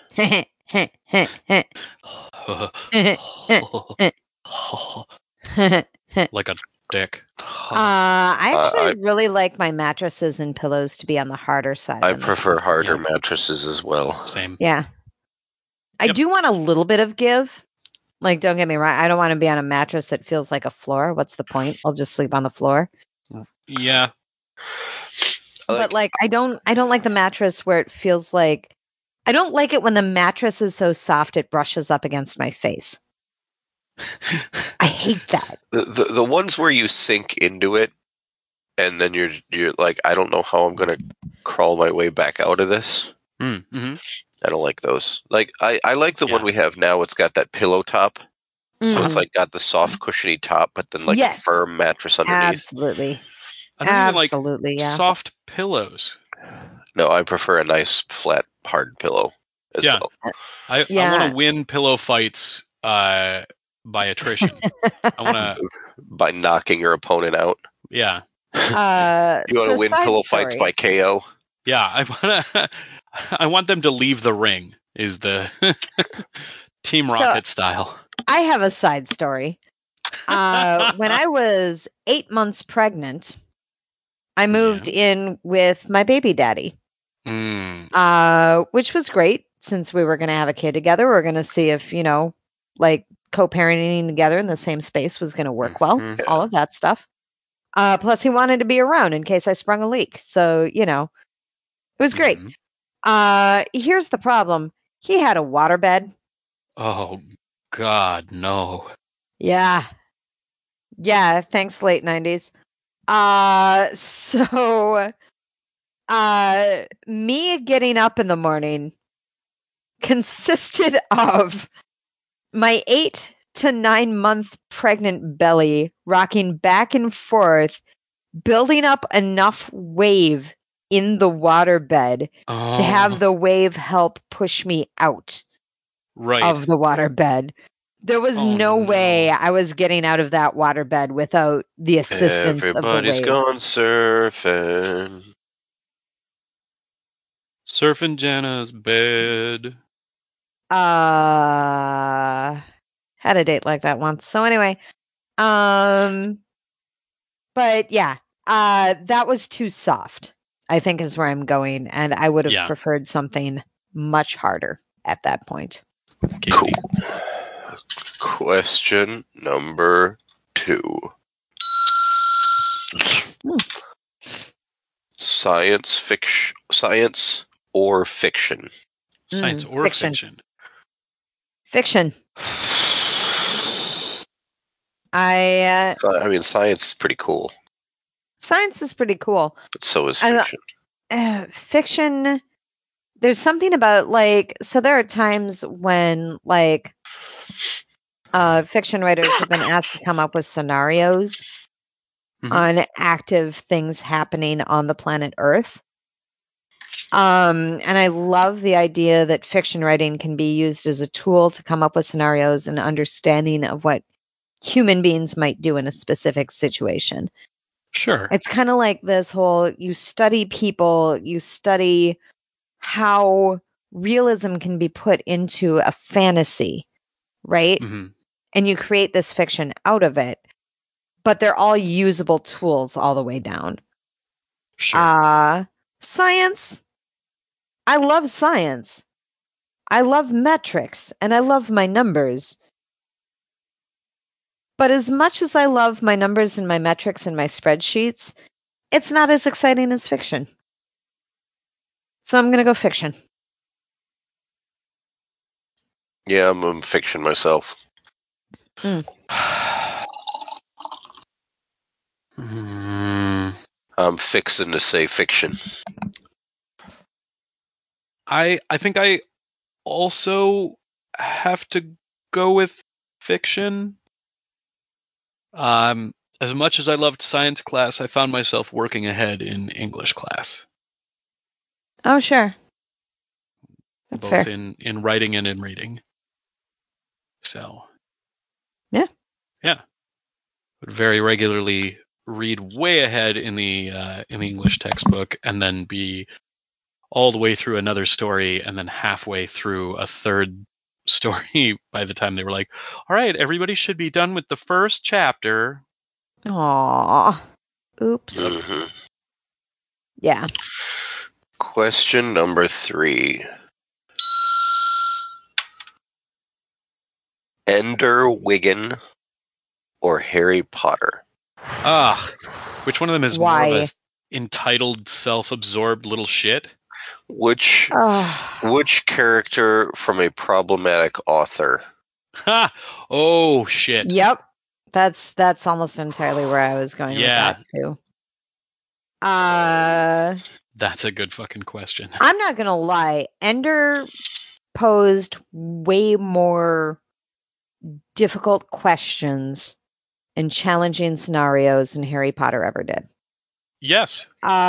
Like a dick. I actually really like my mattresses and pillows to be on the harder side. I prefer harder mattresses as well. Same. Yeah. I do want a little bit of give. Like, don't get me wrong. I don't want to be on a mattress that feels like a floor. What's the point? I'll just sleep on the floor. Yeah. But like, I don't like the mattress where it feels like, I don't like it when the mattress is so soft it brushes up against my face. I hate that. The ones where you sink into it, and then you're like, I don't know how I'm gonna crawl my way back out of this. Mm-hmm. I don't like those. Like I like the one we have now. It's got that pillow top, so it's like got the soft cushiony top, but then like a firm mattress underneath. Absolutely. I don't Absolutely, even like soft pillows. No, I prefer a nice flat hard pillow as well. I want to win pillow fights by attrition. I want to by knocking your opponent out. Yeah. You want to win pillow fights by KO? Yeah, I want them to leave the ring. Is the Team Rocket style? I have a side story. When I was 8 months pregnant, I moved in with my baby daddy, which was great since we were going to have a kid together. We were going to see if, like co-parenting together in the same space was going to work well, all of that stuff. Plus, he wanted to be around in case I sprung a leak. So, it was great. Here's the problem. He had a waterbed. Oh, God, no. Yeah. Yeah, thanks, late 90s. So me getting up in the morning consisted of my 8 to 9 month pregnant belly rocking back and forth, building up enough wave in the waterbed to have the wave help push me out of the waterbed. There was no way I was getting out of that waterbed without the assistance of the waves. Everybody's gone surfing. Surfing Jenna's bed. Had a date like that once. So anyway, but yeah, that was too soft, I think is where I'm going. And I would have preferred something much harder at that point. Cool. Question number 2. Science or fiction? Science or fiction? Fiction. I mean, science is pretty cool. Science is pretty cool. But so is fiction. Fiction, there's something about, so there are times when, fiction writers have been asked to come up with scenarios on active things happening on the planet Earth. And I love the idea that fiction writing can be used as a tool to come up with scenarios and understanding of what human beings might do in a specific situation. Sure. It's kind of like this whole, you study people, you study how realism can be put into a fantasy, right? And you create this fiction out of it, but they're all usable tools all the way down. Sure. Science. I love science. I love metrics and I love my numbers. But as much as I love my numbers and my metrics and my spreadsheets, it's not as exciting as fiction. So I'm going to go fiction. Yeah, I'm fiction myself. I'm fixing to say fiction. I think I also have to go with fiction. As much as I loved science class, I found myself working ahead in English class. Oh, sure. That's both fair. in writing and in reading. So, yeah. Would very regularly read way ahead in the English textbook, and then be all the way through another story, and then halfway through a third story by the time they were like, all right, everybody should be done with the first chapter. Aww. Oops. Yeah. Question number 3. Ender Wiggin or Harry Potter? Which one of them is more of a entitled, self-absorbed little shit? Which character from a problematic author? Oh, shit. Yep. That's almost entirely where I was going with that too. That's a good fucking question. I'm not gonna lie. Ender posed way more difficult questions and challenging scenarios than Harry Potter ever did. Yes.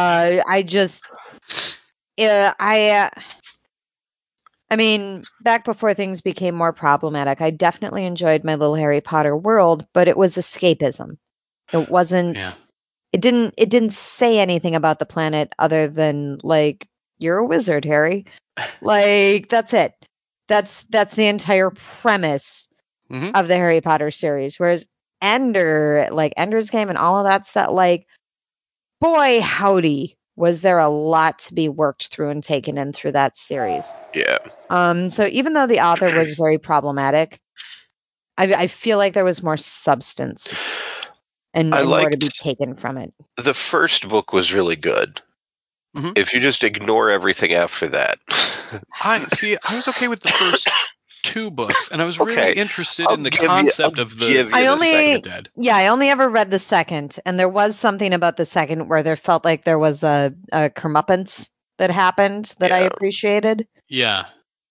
I mean, back before things became more problematic, I definitely enjoyed my little Harry Potter world, but it was escapism. It wasn't. Yeah. It didn't say anything about the planet other than like, you're a wizard, Harry. Like, that's it. That's the entire premise of the Harry Potter series. Whereas Ender's Game and all of that stuff, like, boy howdy, was there a lot to be worked through and taken in through that series. Yeah. So even though the author was very problematic, I feel like there was more substance and more to be taken from it. The first book was really good. If you just ignore everything after that. I was okay with the first 2 books, and I was really interested in the concept of the Second Dead. Yeah, I only ever read the second, and there was something about the second where there felt like there was a comeuppance that happened that I appreciated. Yeah.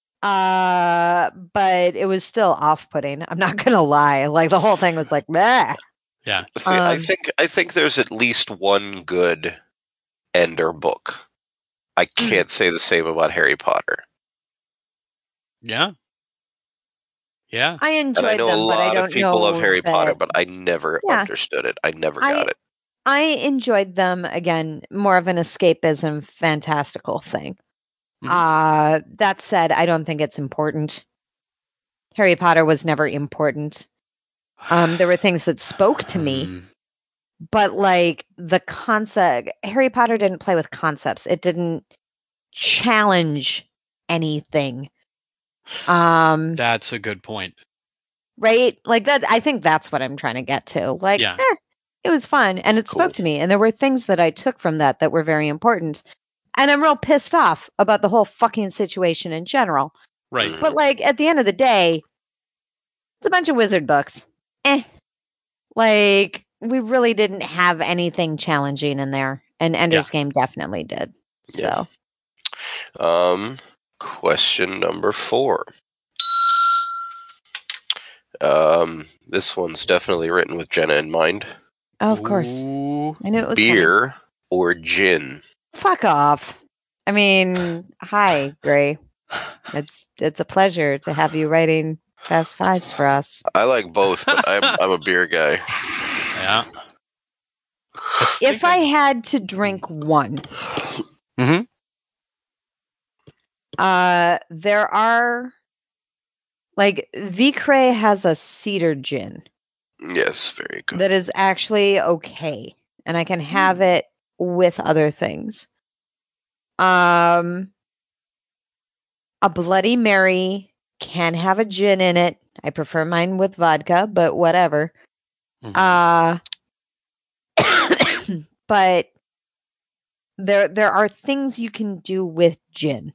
But it was still off-putting. I'm not gonna lie. Like, the whole thing was like, meh. Yeah. See, I think there's at least one good Ender book. I can't say the same about Harry Potter. Yeah. Yeah. I enjoyed and I know them, a lot but I don't of people love Harry that... Potter, but I never understood it. I never got it. I enjoyed them, again, more of an escapism, fantastical thing. That said, I don't think it's important. Harry Potter was never important. There were things that spoke to me, but like the concept, Harry Potter didn't play with concepts. It didn't challenge anything. That's a good point. Right? Like that, I think that's what I'm trying to get to. Like, it was fun and it spoke to me. And there were things that I took from that were very important. And I'm real pissed off about the whole fucking situation in general. Right. But like at the end of the day, it's a bunch of wizard books. Like, we really didn't have anything challenging in there. And Ender's Game definitely did. So. Question number 4. This one's definitely written with Jenna in mind. Oh, of course. I knew it was beer or gin? Fuck off. I mean, hi, Gray. It's a pleasure to have you writing Fast Fives for us. I like both, but I'm a beer guy. Yeah. If I had to drink one, there are, like, Vicre has a cedar gin. Yes, very good. That is actually okay, and I can have it with other things. A Bloody Mary can have a gin in it. I prefer mine with vodka, but whatever. But there are things you can do with gin.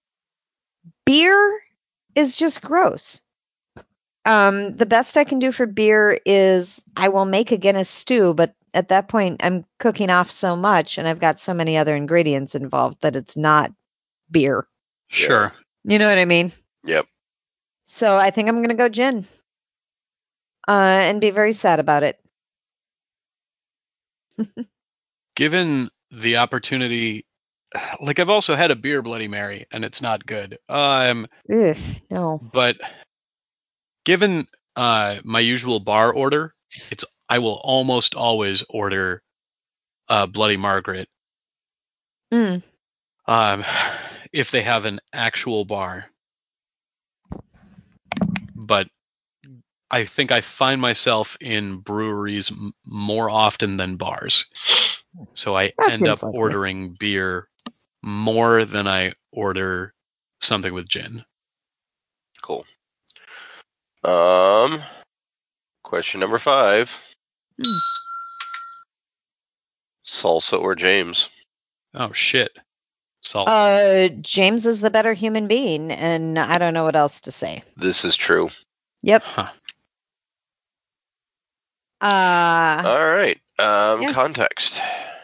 Beer is just gross. The best I can do for beer is I will make a Guinness stew, but at that point I'm cooking off so much and I've got so many other ingredients involved that it's not beer. Sure. You know what I mean? Yep. So I think I'm going to go gin. And be very sad about it. Given the opportunity, like, I've also had a beer Bloody Mary and it's not good. No. But given my usual bar order, I will almost always order Bloody Margaret. If they have an actual bar. But I think I find myself in breweries more often than bars. So I end up ordering beer more than I order something with gin. Cool. Question number 5. Salsa or James? Oh, shit. Salsa. James is the better human being, and I don't know what else to say. This is true. Yep. Huh. All right. Yeah. Context.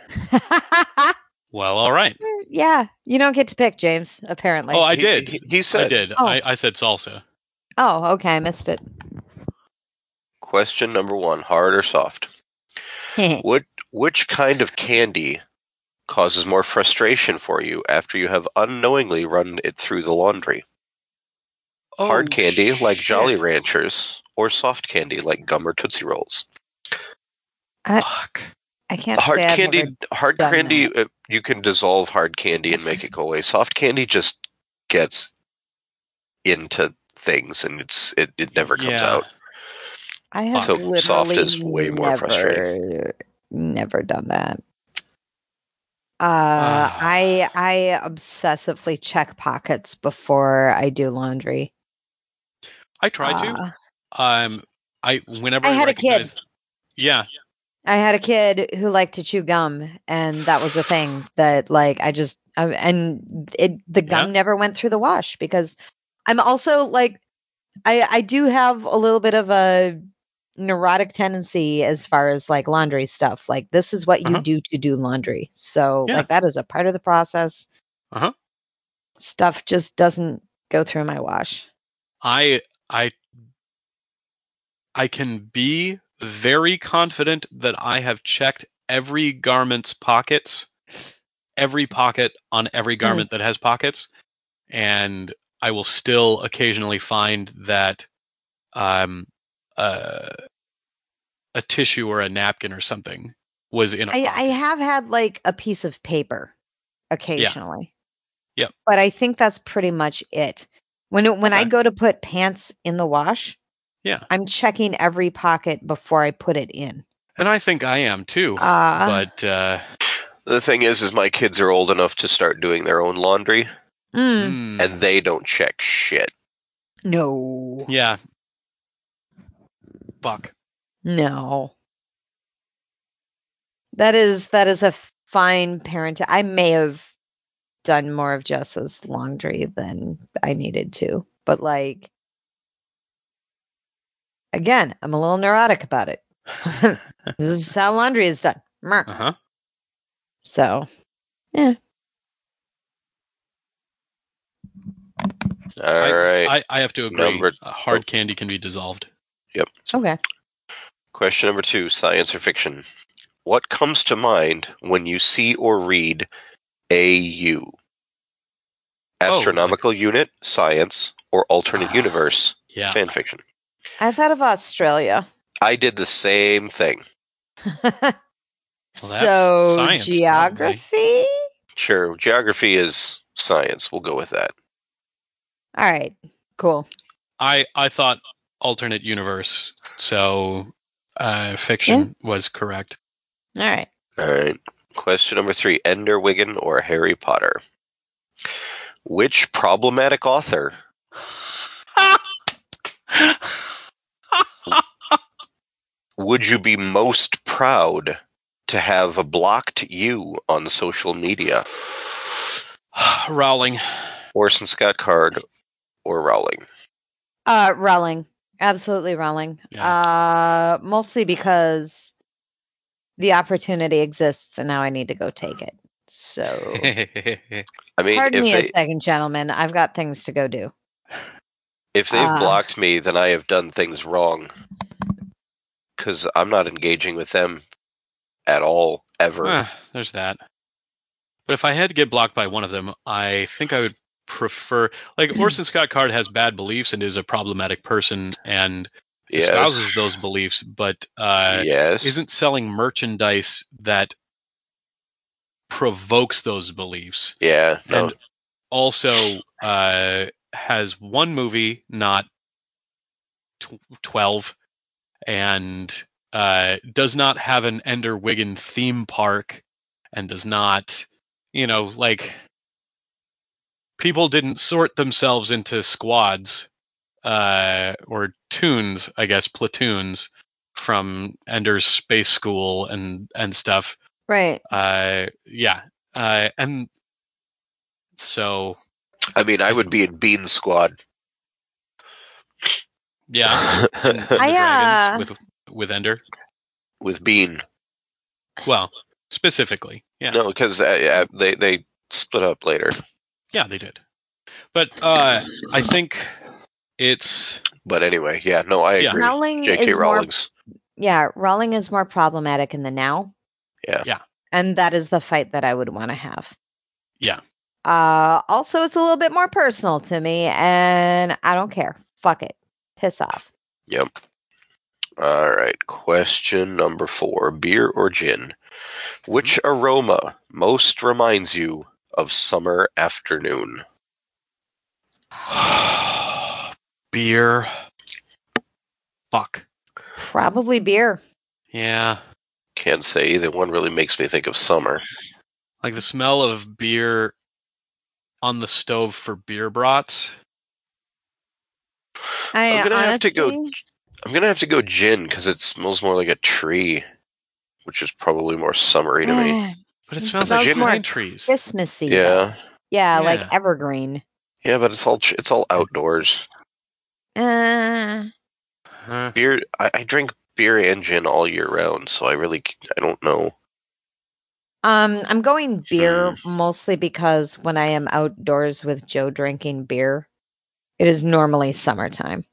Well, all right. Yeah, you don't get to pick, James, apparently. Oh, I did. He said. I did. Oh. I said salsa. Oh, okay, I missed it. Question number 1, hard or soft? Which kind of candy causes more frustration for you after you have unknowingly run it through the laundry? Hard candy like Jolly Ranchers, or soft candy like gum or Tootsie Rolls? Fuck. I can't Hard say candy, I've ever done candy. that. You can dissolve hard candy and make it go away. Soft candy just gets into things, and it never comes out. I have So literally soft is way more frustrating. never done that. I obsessively check pockets before I do laundry. I try to. Whenever I had a kid. Yeah. I had a kid who liked to chew gum, and that was a thing that, like, the gum never went through the wash because I'm also like, I do have a little bit of a neurotic tendency as far as like laundry stuff. Like, this is what you do to do laundry. So like that is a part of the process. Stuff just doesn't go through my wash. I can be very confident that I have checked every garment's pockets, every pocket on every garment that has pockets, and I will still occasionally find that a tissue or a napkin or something was in a pocket. I have had like a piece of paper occasionally. Yeah. But I think that's pretty much it. When I go to put pants in the wash, I'm checking every pocket before I put it in. And I think I am too. But the thing is my kids are old enough to start doing their own laundry, and they don't check shit. No. Yeah. Fuck. No. That is a fine parent. I may have done more of Jess's laundry than I needed to, but like, again, I'm a little neurotic about it. This is how laundry is done. So, yeah. All right. I have to agree. Hard candy can be dissolved. Yep. Okay. Question number 2, science or fiction? What comes to mind when you see or read AU? Astronomical unit, science, or alternate universe, fan fiction? I thought of Australia. I did the same thing. So, science, geography? probably. Sure, geography is science. We'll go with that. All right, cool. I thought alternate universe, so fiction was correct. All right. All right. Question number 3, Ender Wiggin or Harry Potter? Which problematic author would you be most proud to have blocked you on social media? Rowling. Orson Scott Card or Rowling? Rowling. Absolutely Rowling. Yeah. Mostly because the opportunity exists and now I need to go take it. So, I mean, pardon me a second, gentlemen. I've got things to go do. If they've blocked me, then I have done things wrong. Because I'm not engaging with them at all, ever. There's that. But if I had to get blocked by one of them, I think I would prefer... Like, Orson Scott Card has bad beliefs and is a problematic person and espouses those beliefs, but isn't selling merchandise that provokes those beliefs. Yeah. No. And also has one movie, not 12, and does not have an Ender Wiggin theme park, and does not, like, people didn't sort themselves into squads or toons, I guess, platoons from Ender's Space School and stuff. Right. Yeah. And so... I mean, I would be in Bean Squad. Yeah. And the dragons with Ender. with Bean. Well, specifically, yeah. No, because they split up later. Yeah, they did. But I think it's... But anyway, yeah, no, I agree. Rowling J.K. is Rowling's. Rowling is more problematic in the now. Yeah. And that is the fight that I would want to have. Yeah. Also, it's a little bit more personal to me, and I don't care. Fuck it. Piss off. Yep. All right. Question number 4. Beer or gin? Which aroma most reminds you of summer afternoon? Beer. Fuck. Probably beer. Yeah. Can't say either one really makes me think of summer. Like the smell of beer on the stove for beer brats. I'm gonna have to go gin because it smells more like a tree, which is probably more summery to me. But it smells smells like more pine trees. Christmassy. Yeah. Though. Yeah, Yeah. like evergreen. Yeah, but it's all outdoors. Uh, Huh. Beer. I drink beer and gin all year round, so I don't know. I'm going beer mostly because when I am outdoors with Joe drinking beer, it is normally summertime.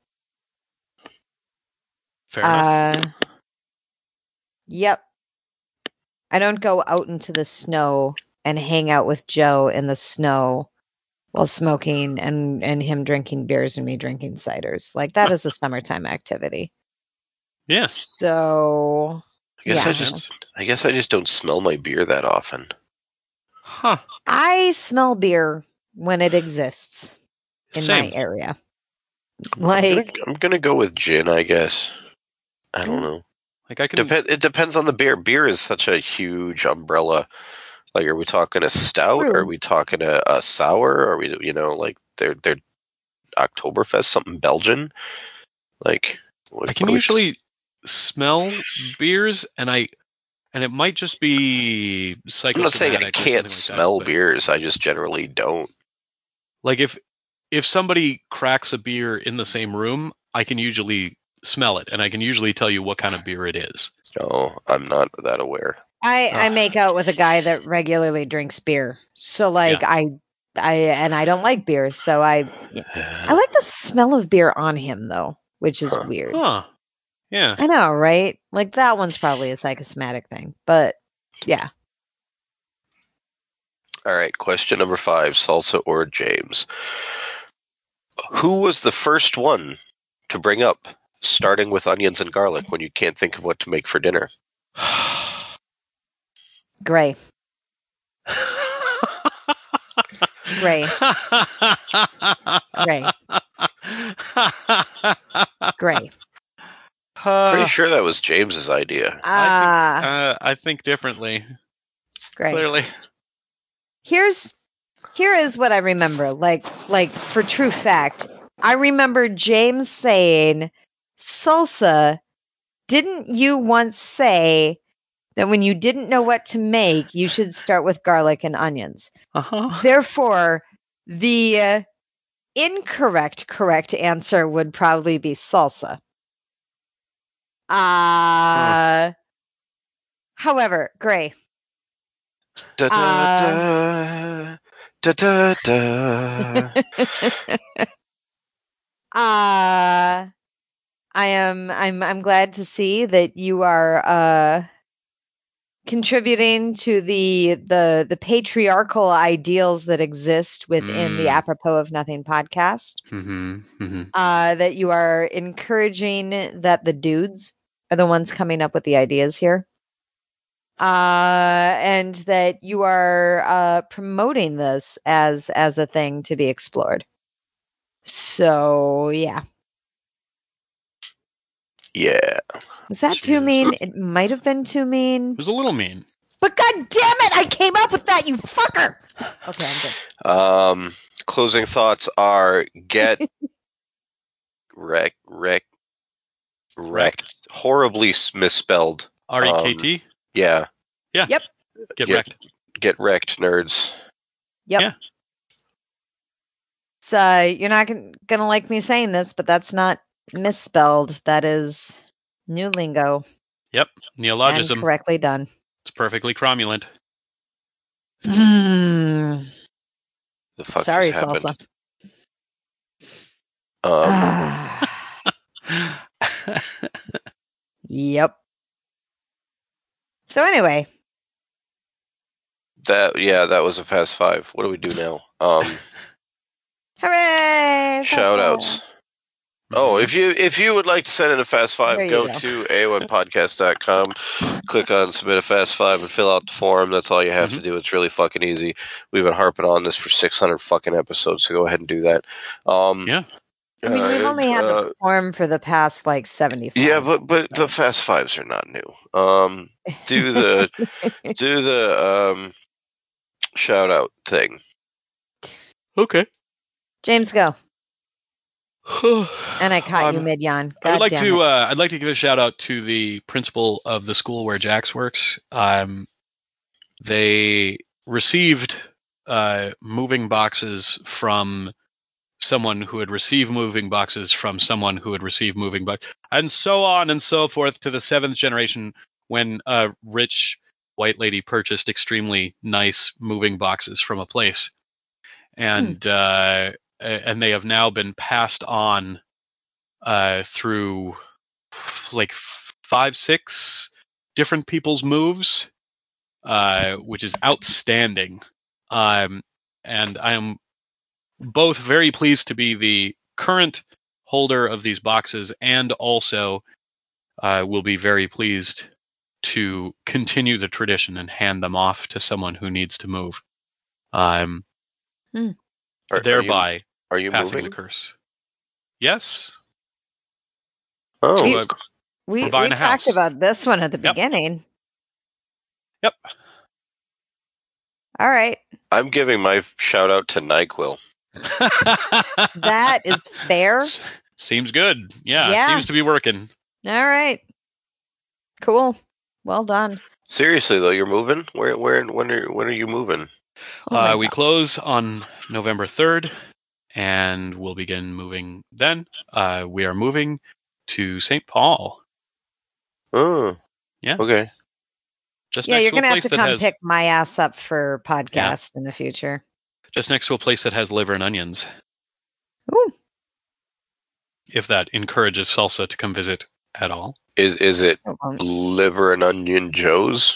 Fair enough. Yep. I don't go out into the snow and hang out with Joe in the snow while smoking and him drinking beers and me drinking ciders. Like that is a summertime activity. Yeah. So I guess I just don't smell my beer that often. Huh. I smell beer when it exists in Same. my area. I'm gonna go with gin, I guess. I don't know. Like I can. It depends on the beer. Beer is such a huge umbrella. Like, are we talking a stout? True. Are we talking a sour? Are we, like they're Oktoberfest, something Belgian? Like, I can usually smell beers, and it might just be psychosomatic. I'm not saying I or can't something smell like that, beers. I just generally don't. like if somebody cracks a beer in the same room, I can usually smell it, and I can usually tell you what kind of beer it is. No, I'm not that aware. I make out with a guy that regularly drinks beer. So like I don't like beer, so I like the smell of beer on him though, which is weird. Huh. Yeah. I know, right? Like that one's probably a psychosomatic thing, but yeah. All right, question number 5, Salsa or James. Who was the first one to bring up starting with onions and garlic when you can't think of what to make for dinner? Gray. Gray. Gray. Gray. Pretty sure that was James's idea. I think differently. Gray. Clearly. Here is what I remember. Like for true fact, I remember James saying, "Salsa, didn't you once say that when you didn't know what to make, you should start with garlic and onions?" Therefore, the correct answer would probably be salsa. However, Gray. Da da da da da da. I'm glad to see that you are contributing to the patriarchal ideals that exist within the Apropos of Nothing podcast. That you are encouraging that the dudes are the ones coming up with the ideas here. And that you are promoting this as a thing to be explored. So yeah. Yeah. Was that too mean? It might have been too mean. It was a little mean. But god damn it, I came up with that, you fucker! Okay, I'm good. Closing thoughts are get wrecked. Horribly misspelled. REKT? Yeah. Yeah. Yep. Get wrecked. Get wrecked, nerds. Yep. Yeah. So you're not gonna like me saying this, but that's not misspelled. That is new lingo. Yep. And Neologism. correctly done. It's perfectly cromulent. The fuck Sorry, just happened? Salsa. Yep. So anyway. That was a fast five. What do we do now? Hooray! Shout outs. Oh, if you would like to send in a fast five, go to AONpodcast.com, click on submit a fast five, and fill out the form. That's all you have to do. It's really fucking easy. We've been harping on this for 600 fucking episodes, so go ahead and do that. Yeah. I mean, we've only had the form for the past 75. Yeah, but the fast fives are not new. Do the shout out thing. Okay. James, go. And I caught you mid yawn. I'd like to give a shout out to the principal of the school where Jax works. They received moving boxes from someone who had received moving boxes from someone who had received moving boxes, and so on and so forth to the 7th generation, when a rich white lady purchased extremely nice moving boxes from a place. And they have now been passed on through like 5-6 different people's moves, which is outstanding. And I am both very pleased to be the current holder of these boxes, and also will be very pleased to continue the tradition and hand them off to someone who needs to move. Thereby are you passing moving the curse. Yes. Oh, we talked about this one at the beginning. Yep. All right. I'm giving my shout out to NyQuil. That is fair. Seems good. Yeah. Seems to be working. All right. Cool. Well done. Seriously though, you're moving? When are you moving? We close on November 3rd, and we'll begin moving then. We are moving to St. Paul. Oh. Yeah. Okay. You're going to have to come pick my ass up for podcast in the future. Just next to a place that has liver and onions. Ooh. If that encourages Salsa to come visit at all. Is it Liver and Onion Joe's?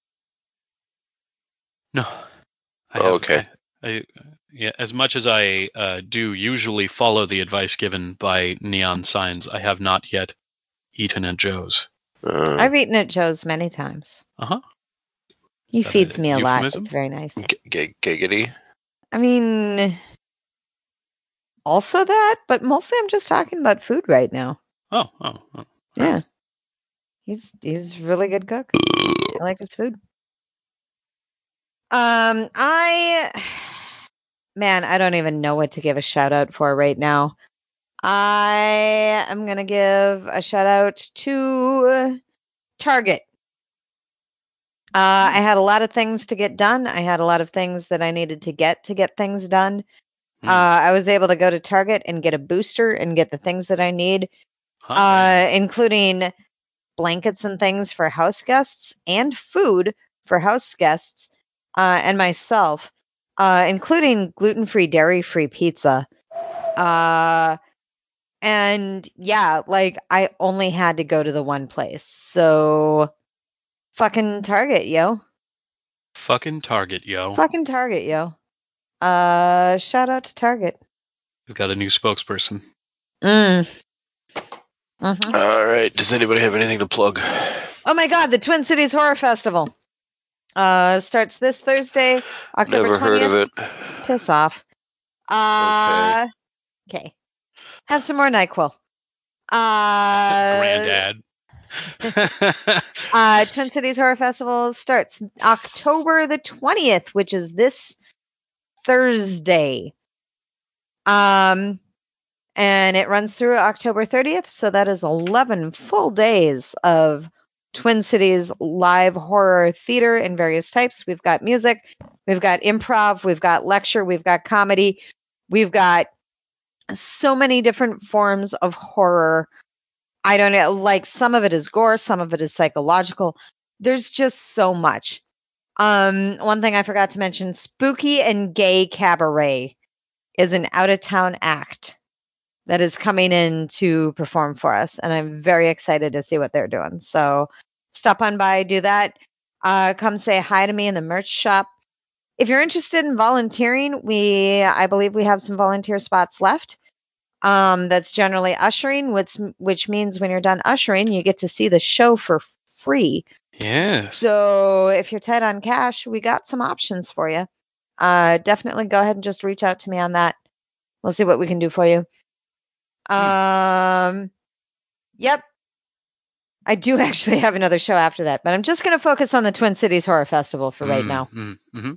No. Okay. As much as I do usually follow the advice given by neon signs, I have not yet eaten at Joe's. I've eaten at Joe's many times. He feeds me a lot. It's very nice. Giggity. I mean, also that, but mostly I'm just talking about food right now. Oh. Yeah. He's a really good cook. I like his food. I don't even know what to give a shout out for right now. I am going to give a shout out to Target. I had a lot of things to get done. I had a lot of things that I needed to get things done. I was able to go to Target and get a booster and get the things that I need, including blankets and things for house guests and food for house guests and myself, including gluten-free, dairy-free pizza. And yeah, like I only had to go to the one place. So fucking Target, yo. Fucking Target, yo. Fucking Target, yo. Shout out to Target. We've got a new spokesperson. All right. Does anybody have anything to plug? Oh my God, the Twin Cities Horror Festival starts this Thursday, October 20th. Never heard of it. Piss off. Okay. Have some more NyQuil. Granddad. Twin Cities Horror Festival starts October the 20th, which is this Thursday. And it runs through October 30th, so that is 11 full days of Twin Cities live horror theater in various types. We've got music, we've got improv, we've got lecture, we've got comedy, we've got so many different forms of horror I don't know. Like, some of it is gore, some of it is psychological. There's just so much. One thing I forgot to mention, Spooky and Gay Cabaret is an out-of-town act that is coming in to perform for us, and I'm very excited to see what they're doing. So stop on by, do that. Come say hi to me in the merch shop. If you're interested in volunteering, I believe we have some volunteer spots left. That's generally ushering, which means when you're done ushering, you get to see the show for free. Yeah. So if you're tight on cash, we got some options for you. Definitely go ahead and just reach out to me on that. We'll see what we can do for you. Yep. I do actually have another show after that, but I'm just going to focus on the Twin Cities Horror Festival for right now. Mm-hmm.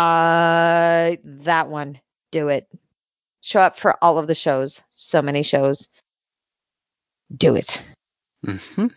That one. Do it. Show up for all of the shows. So many shows. Do it. Mm-hmm.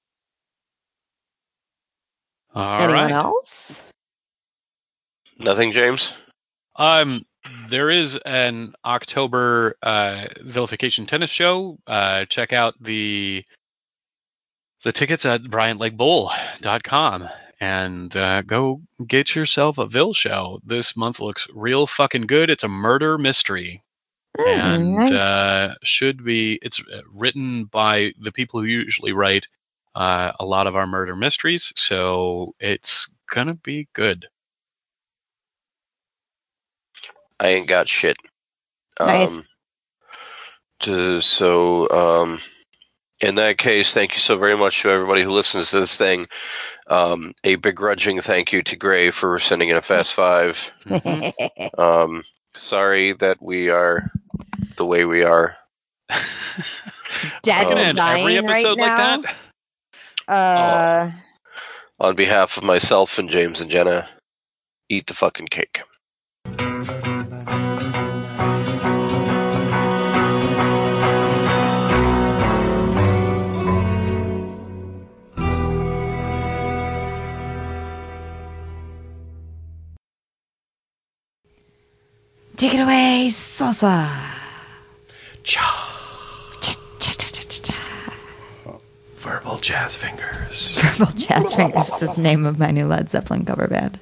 Anyone else? Nothing, James? There is an October vilification tennis show. Check out the tickets at BryantLakeBowl.com and go get yourself a Vil show. This month looks real fucking good. It's a murder mystery. And nice. it's written by the people who usually write a lot of our murder mysteries, so it's gonna be good. I ain't got shit. Nice. In that case, thank you so very much to everybody who listens to this thing. A begrudging thank you to Gray for sending in a Fast Five. Mm-hmm. Sorry that we are the way we are. Dead and dying every episode right now. like that. On behalf of myself and James and Jenna, eat the fucking cake. Take it away, salsa. Verbal Jazz Fingers. Verbal Jazz Fingers is the name of my new Led Zeppelin cover band.